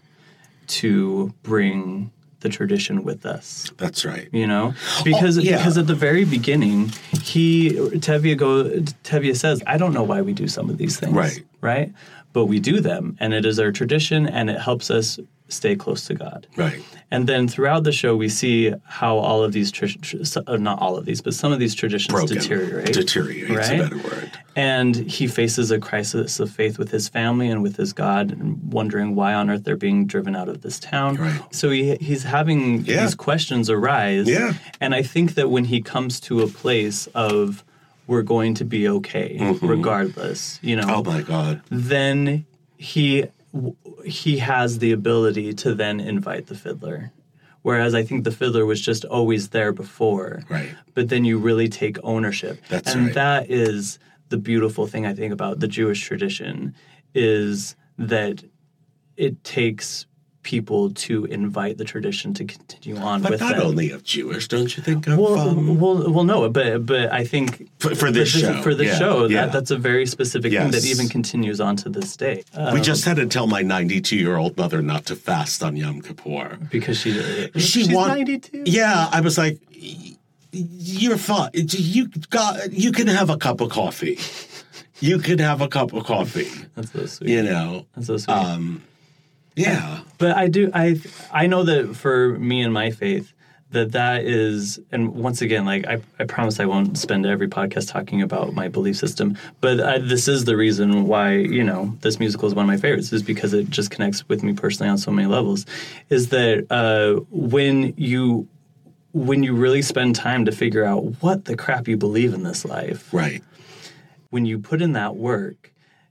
to bring the tradition with us. That's right. You know, because yeah. because at the very beginning, he Tevye go Tevye says, "I don't know why we do some of these things, Right. right? But we do them, and it is our tradition, and it helps us stay close to God. Right. And then throughout the show, we see how all of these, tr- tr- uh, not all of these, but some of these traditions Broken. deteriorate. Deteriorate's right? a better word. And he faces a crisis of faith with his family and with his God, and wondering why on earth they're being driven out of this town. Right. So he he's having Yeah. these questions arise. Yeah. And I think that when he comes to a place of we're going to be okay, Mm-hmm. regardless, you know, Oh, my God. then he he has the ability to then invite the fiddler. Whereas I think the fiddler was just always there before. Right. But then you really take ownership. That's and right. that is the beautiful thing I think about the Jewish tradition is that it takes people to invite the tradition to continue on But with not them. only of Jewish, don't you think of... Well, um, well, well, no, but but I think For- for this but show, for the yeah, show, yeah. that, that's a very specific thing that Yes. even continues on to this day. Uh, we just had to tell my ninety-two-year-old mother not to fast on Yom Kippur. because she She she's want- ninety-two. Yeah, I was like, "Y- you're fine. You got. You can have a cup of coffee. You can have a cup of coffee. That's so sweet. You know. That's so sweet. Um, yeah. But I do, I I know that for me and my faith, that that is, and once again, like I, I promise I won't spend every podcast talking about my belief system, but I, this is the reason why, you know, this musical is one of my favorites, is because it just connects with me personally on so many levels, is that uh, when you when you really spend time to figure out what the crap you believe in this life, Right. when you put in that work,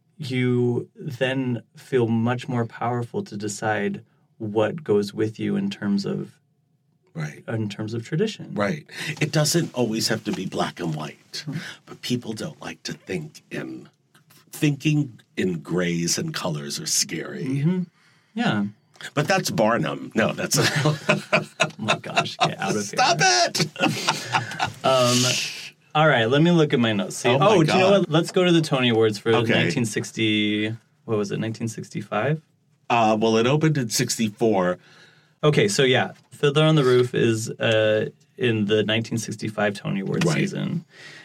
you then feel much more powerful to decide what goes with you in terms of Right. in terms of tradition. Right. It doesn't always have to be black and white, but people don't like to think in thinking in grays and colors are scary. Yeah. But that's Barnum. No, that's Oh my gosh, get out of Stop here. it. All right, let me look at my notes. See, Oh oh, my do you know God. what? Let's go to the Tony Awards for Okay. nineteen sixty. What was it? nineteen sixty-five? Uh, well, it opened in sixty-four. Okay, so yeah, Fiddler on the Roof is uh, in the nineteen sixty-five Tony Awards Right. season.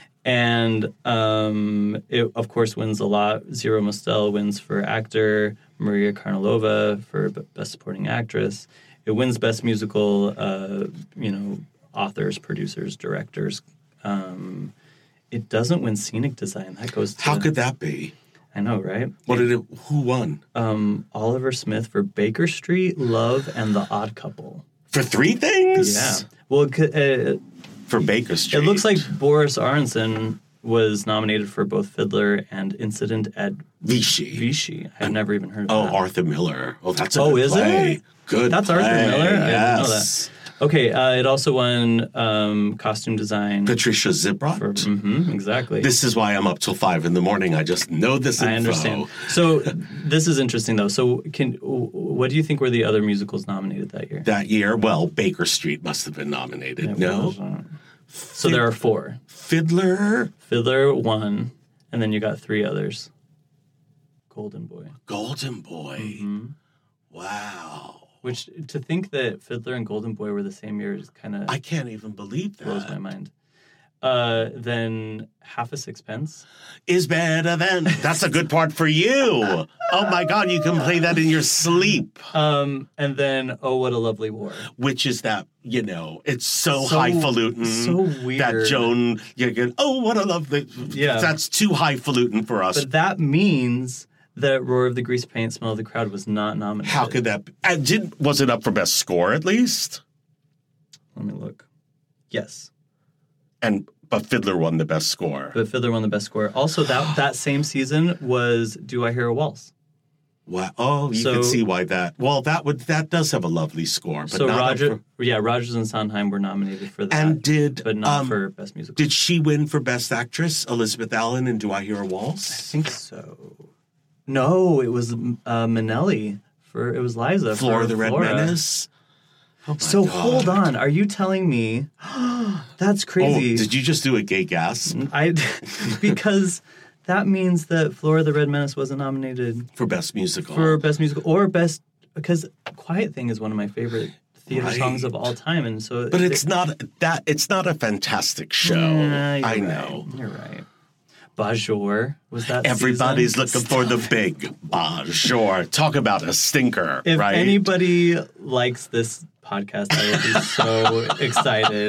And um, it, of course, wins a lot. Zero Mostel wins for actor, Maria Karnalova for B- Best Supporting Actress. It wins Best Musical, uh, you know, authors, producers, directors. Um, it doesn't win Scenic Design. That goes to... How could that be? I know, right? What did it? Who won? Um, Oliver Smith for Baker Street, Love, and The Odd Couple. For three things? Yeah. Well, c- uh, For Baker Street. it looks like Boris Aronson was nominated for both Fiddler and Incident at Vichy. Vichy. I've never even heard of Oh, that. Arthur Miller. Oh, that's a Oh, good is play. it? Good That's Arthur play. Miller? I didn't know Yes. Okay, uh, it also won um, costume design. Patricia Zibrot. for, mhm, exactly. This is why I'm up till five in the morning. I just know this info. I understand. So this is interesting, though. So, can what do you think were the other musicals nominated that year? That year, well, Baker Street must have been nominated. It no? was, uh, So there are four. Fiddler, Fiddler one, and then you got three others. Golden Boy. Golden Boy. Mm-hmm. Wow. Which, to think that Fiddler and Golden Boy were the same year is kind of I can't even believe blows my that. mind. Uh, then Half a Sixpence. Is better than. That's a good part for you. Oh my God, you can play that in your sleep. Um, and then Oh, What a Lovely War. Which is that, you know, it's so, So- highfalutin. so weird. That Joan, you get, oh, what a lovely. Yeah. That's too highfalutin for us. But that means that Roar of the Grease Paint, Smell of the Crowd was not nominated. How could that be? And did, was it up for best score at least? Let me look. Yes. And but Fiddler won the best score. But Fiddler won the best score. Also, that that same season was Do I Hear a Waltz? Wow. Oh, you So- can see why that. Well, that would that does have a lovely score, but So not up Roger, for- yeah, Rogers and Sondheim were nominated for that. and did but not um, for Best Musical. did she win for best actress? Elizabeth Allen in Do I Hear a I Waltz? think so. No, it was uh, Minnelli for it was Liza Flora for the Red Flora. Menace. Oh my So God. hold on, are you telling me that's Oh, crazy? did you just do a gay gasp I because that means that Flora the Red Menace wasn't nominated for best musical? for Best Musical or Best because Quiet Thing is one of my favorite theater Right. songs of all time, and so but it's not that. It's not a fantastic show. Nah, you're I right. know. You're right. Bajor was that Everybody's season? looking for the big Bajor. Talk about a stinker, If right? anybody likes this podcast, I would be so excited.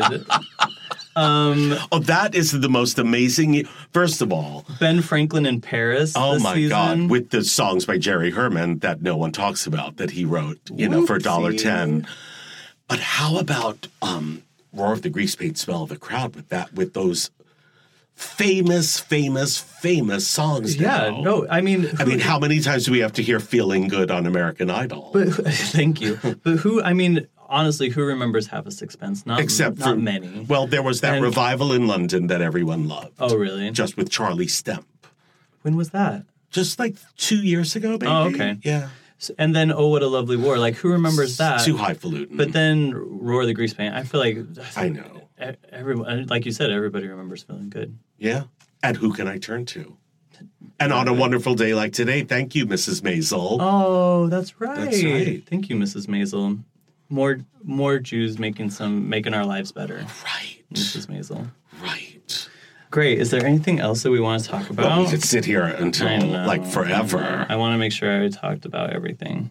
Um, oh, that is the most amazing. First of all, Ben Franklin in Paris. oh this my season. God, with the songs by Jerry Herman that no one talks about that he wrote, you know, for a dollar ten. But how about um, Roar of the Grease Paint, Smell of the Crowd with that, with those famous, famous, famous songs Yeah, now? no, I mean, I mean, how many times do we have to hear Feeling Good on American Idol? But thank you. But who? I mean, honestly, who remembers Half a Sixpence? Not Except not for many. Well, there was that And- revival in London that everyone loved. Oh, really? Just with Charlie Stemp. When was that? Just like two years ago, maybe. Oh, okay. Yeah. S- And then, Oh, What a Lovely War. Like, who remembers that? Too highfalutin. But then, Roar of the Grease Paint. I feel like I know. e- everyone, like you said, everybody remembers Feeling Good. Yeah. And who can I turn to? And on a wonderful day like today, thank you, Missus Maisel. Oh, that's right. That's right. Thank you, Missus Maisel. More, more Jews making some making our lives better. Right. Missus Maisel. Right. Great. Is there anything else that we want to talk about? Well, we could sit here until I know, like forever. I want to make sure I talked about everything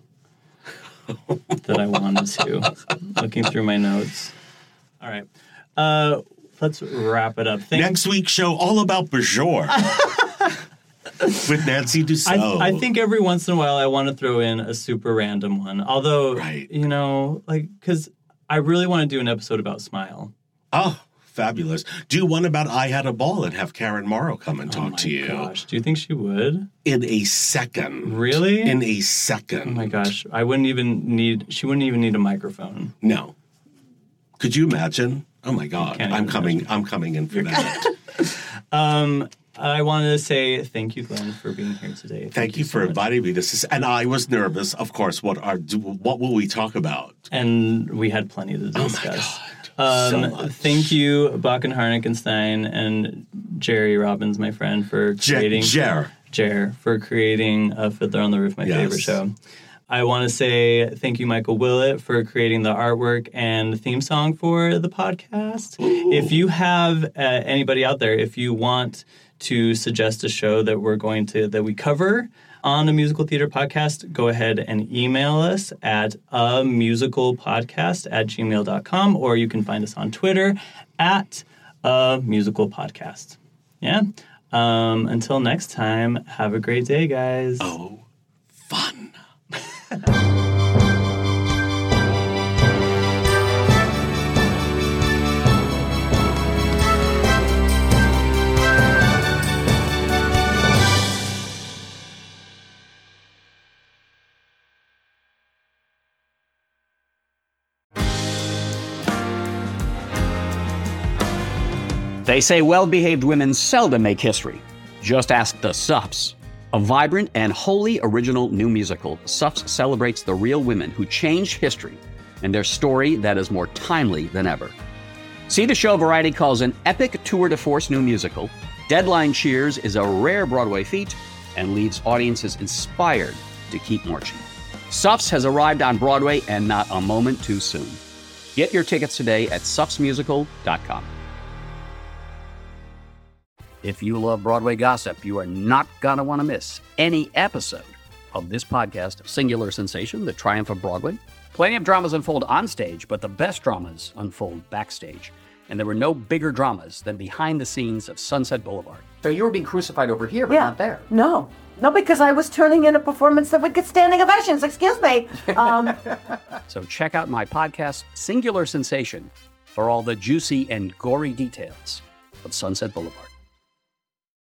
that I wanted to. Looking through my notes. All right. Uh, let's wrap it up. Thank- Next week's show, all about Bajor. With Nancy Dussault. I, I think every once in a while I want to throw in a super random one. Although, Right. you know, like, because I really want to do an episode about Smile. Oh, fabulous. Do one about I Had a Ball and have Karen Morrow come and Oh talk my to you. gosh. Do you think she would? In a second. Really? In a second. Oh my gosh. I wouldn't even need, she wouldn't even need a microphone. No. Could you imagine? Oh my God. Can't I'm even coming imagine. I'm coming in for that. Um, I wanted to say thank you, Glenn, for being here today. Thank, Thank you so for much. inviting me. This is and I was nervous, of course. What are do, what will we talk about? And we had plenty to Oh my discuss. God. So Um, much. thank you, Bakken Harnickenstein and Jerry Robbins, my friend, for Jer- creating Jer. Jer for creating uh, Fiddler on the Roof, my Yes. favorite show. I want to say thank you, Michael Willett, for creating the artwork and theme song for the podcast. Ooh. If you have uh, anybody out there, if you want to suggest a show that we're going to that we cover on a musical theater podcast, go ahead and email us at a musical podcast at gmail dot com, or you can find us on Twitter at a musical podcast. Yeah. Um, until next time, have a great day, guys. Oh, fun. They say well-behaved women seldom make history. Just ask the Suffs. A vibrant and wholly original new musical, Suffs celebrates the real women who changed history and their story that is more timely than ever. See the show Variety calls an epic tour de force new musical. Deadline cheers is a rare Broadway feat and leaves audiences inspired to keep marching. Suffs has arrived on Broadway and not a moment too soon. Get your tickets today at suffs musical dot com. If you love Broadway gossip, you are not going to want to miss any episode of this podcast, Singular Sensation, The Triumph of Broadway. Plenty of dramas unfold on stage, but the best dramas unfold backstage. And there were no bigger dramas than behind the scenes of Sunset Boulevard. So you were being crucified over here, but Yeah. not there. No. No, because I was turning in a performance that would get standing ovations. Excuse me. Um, So check out my podcast, Singular Sensation, for all the juicy and gory details of Sunset Boulevard.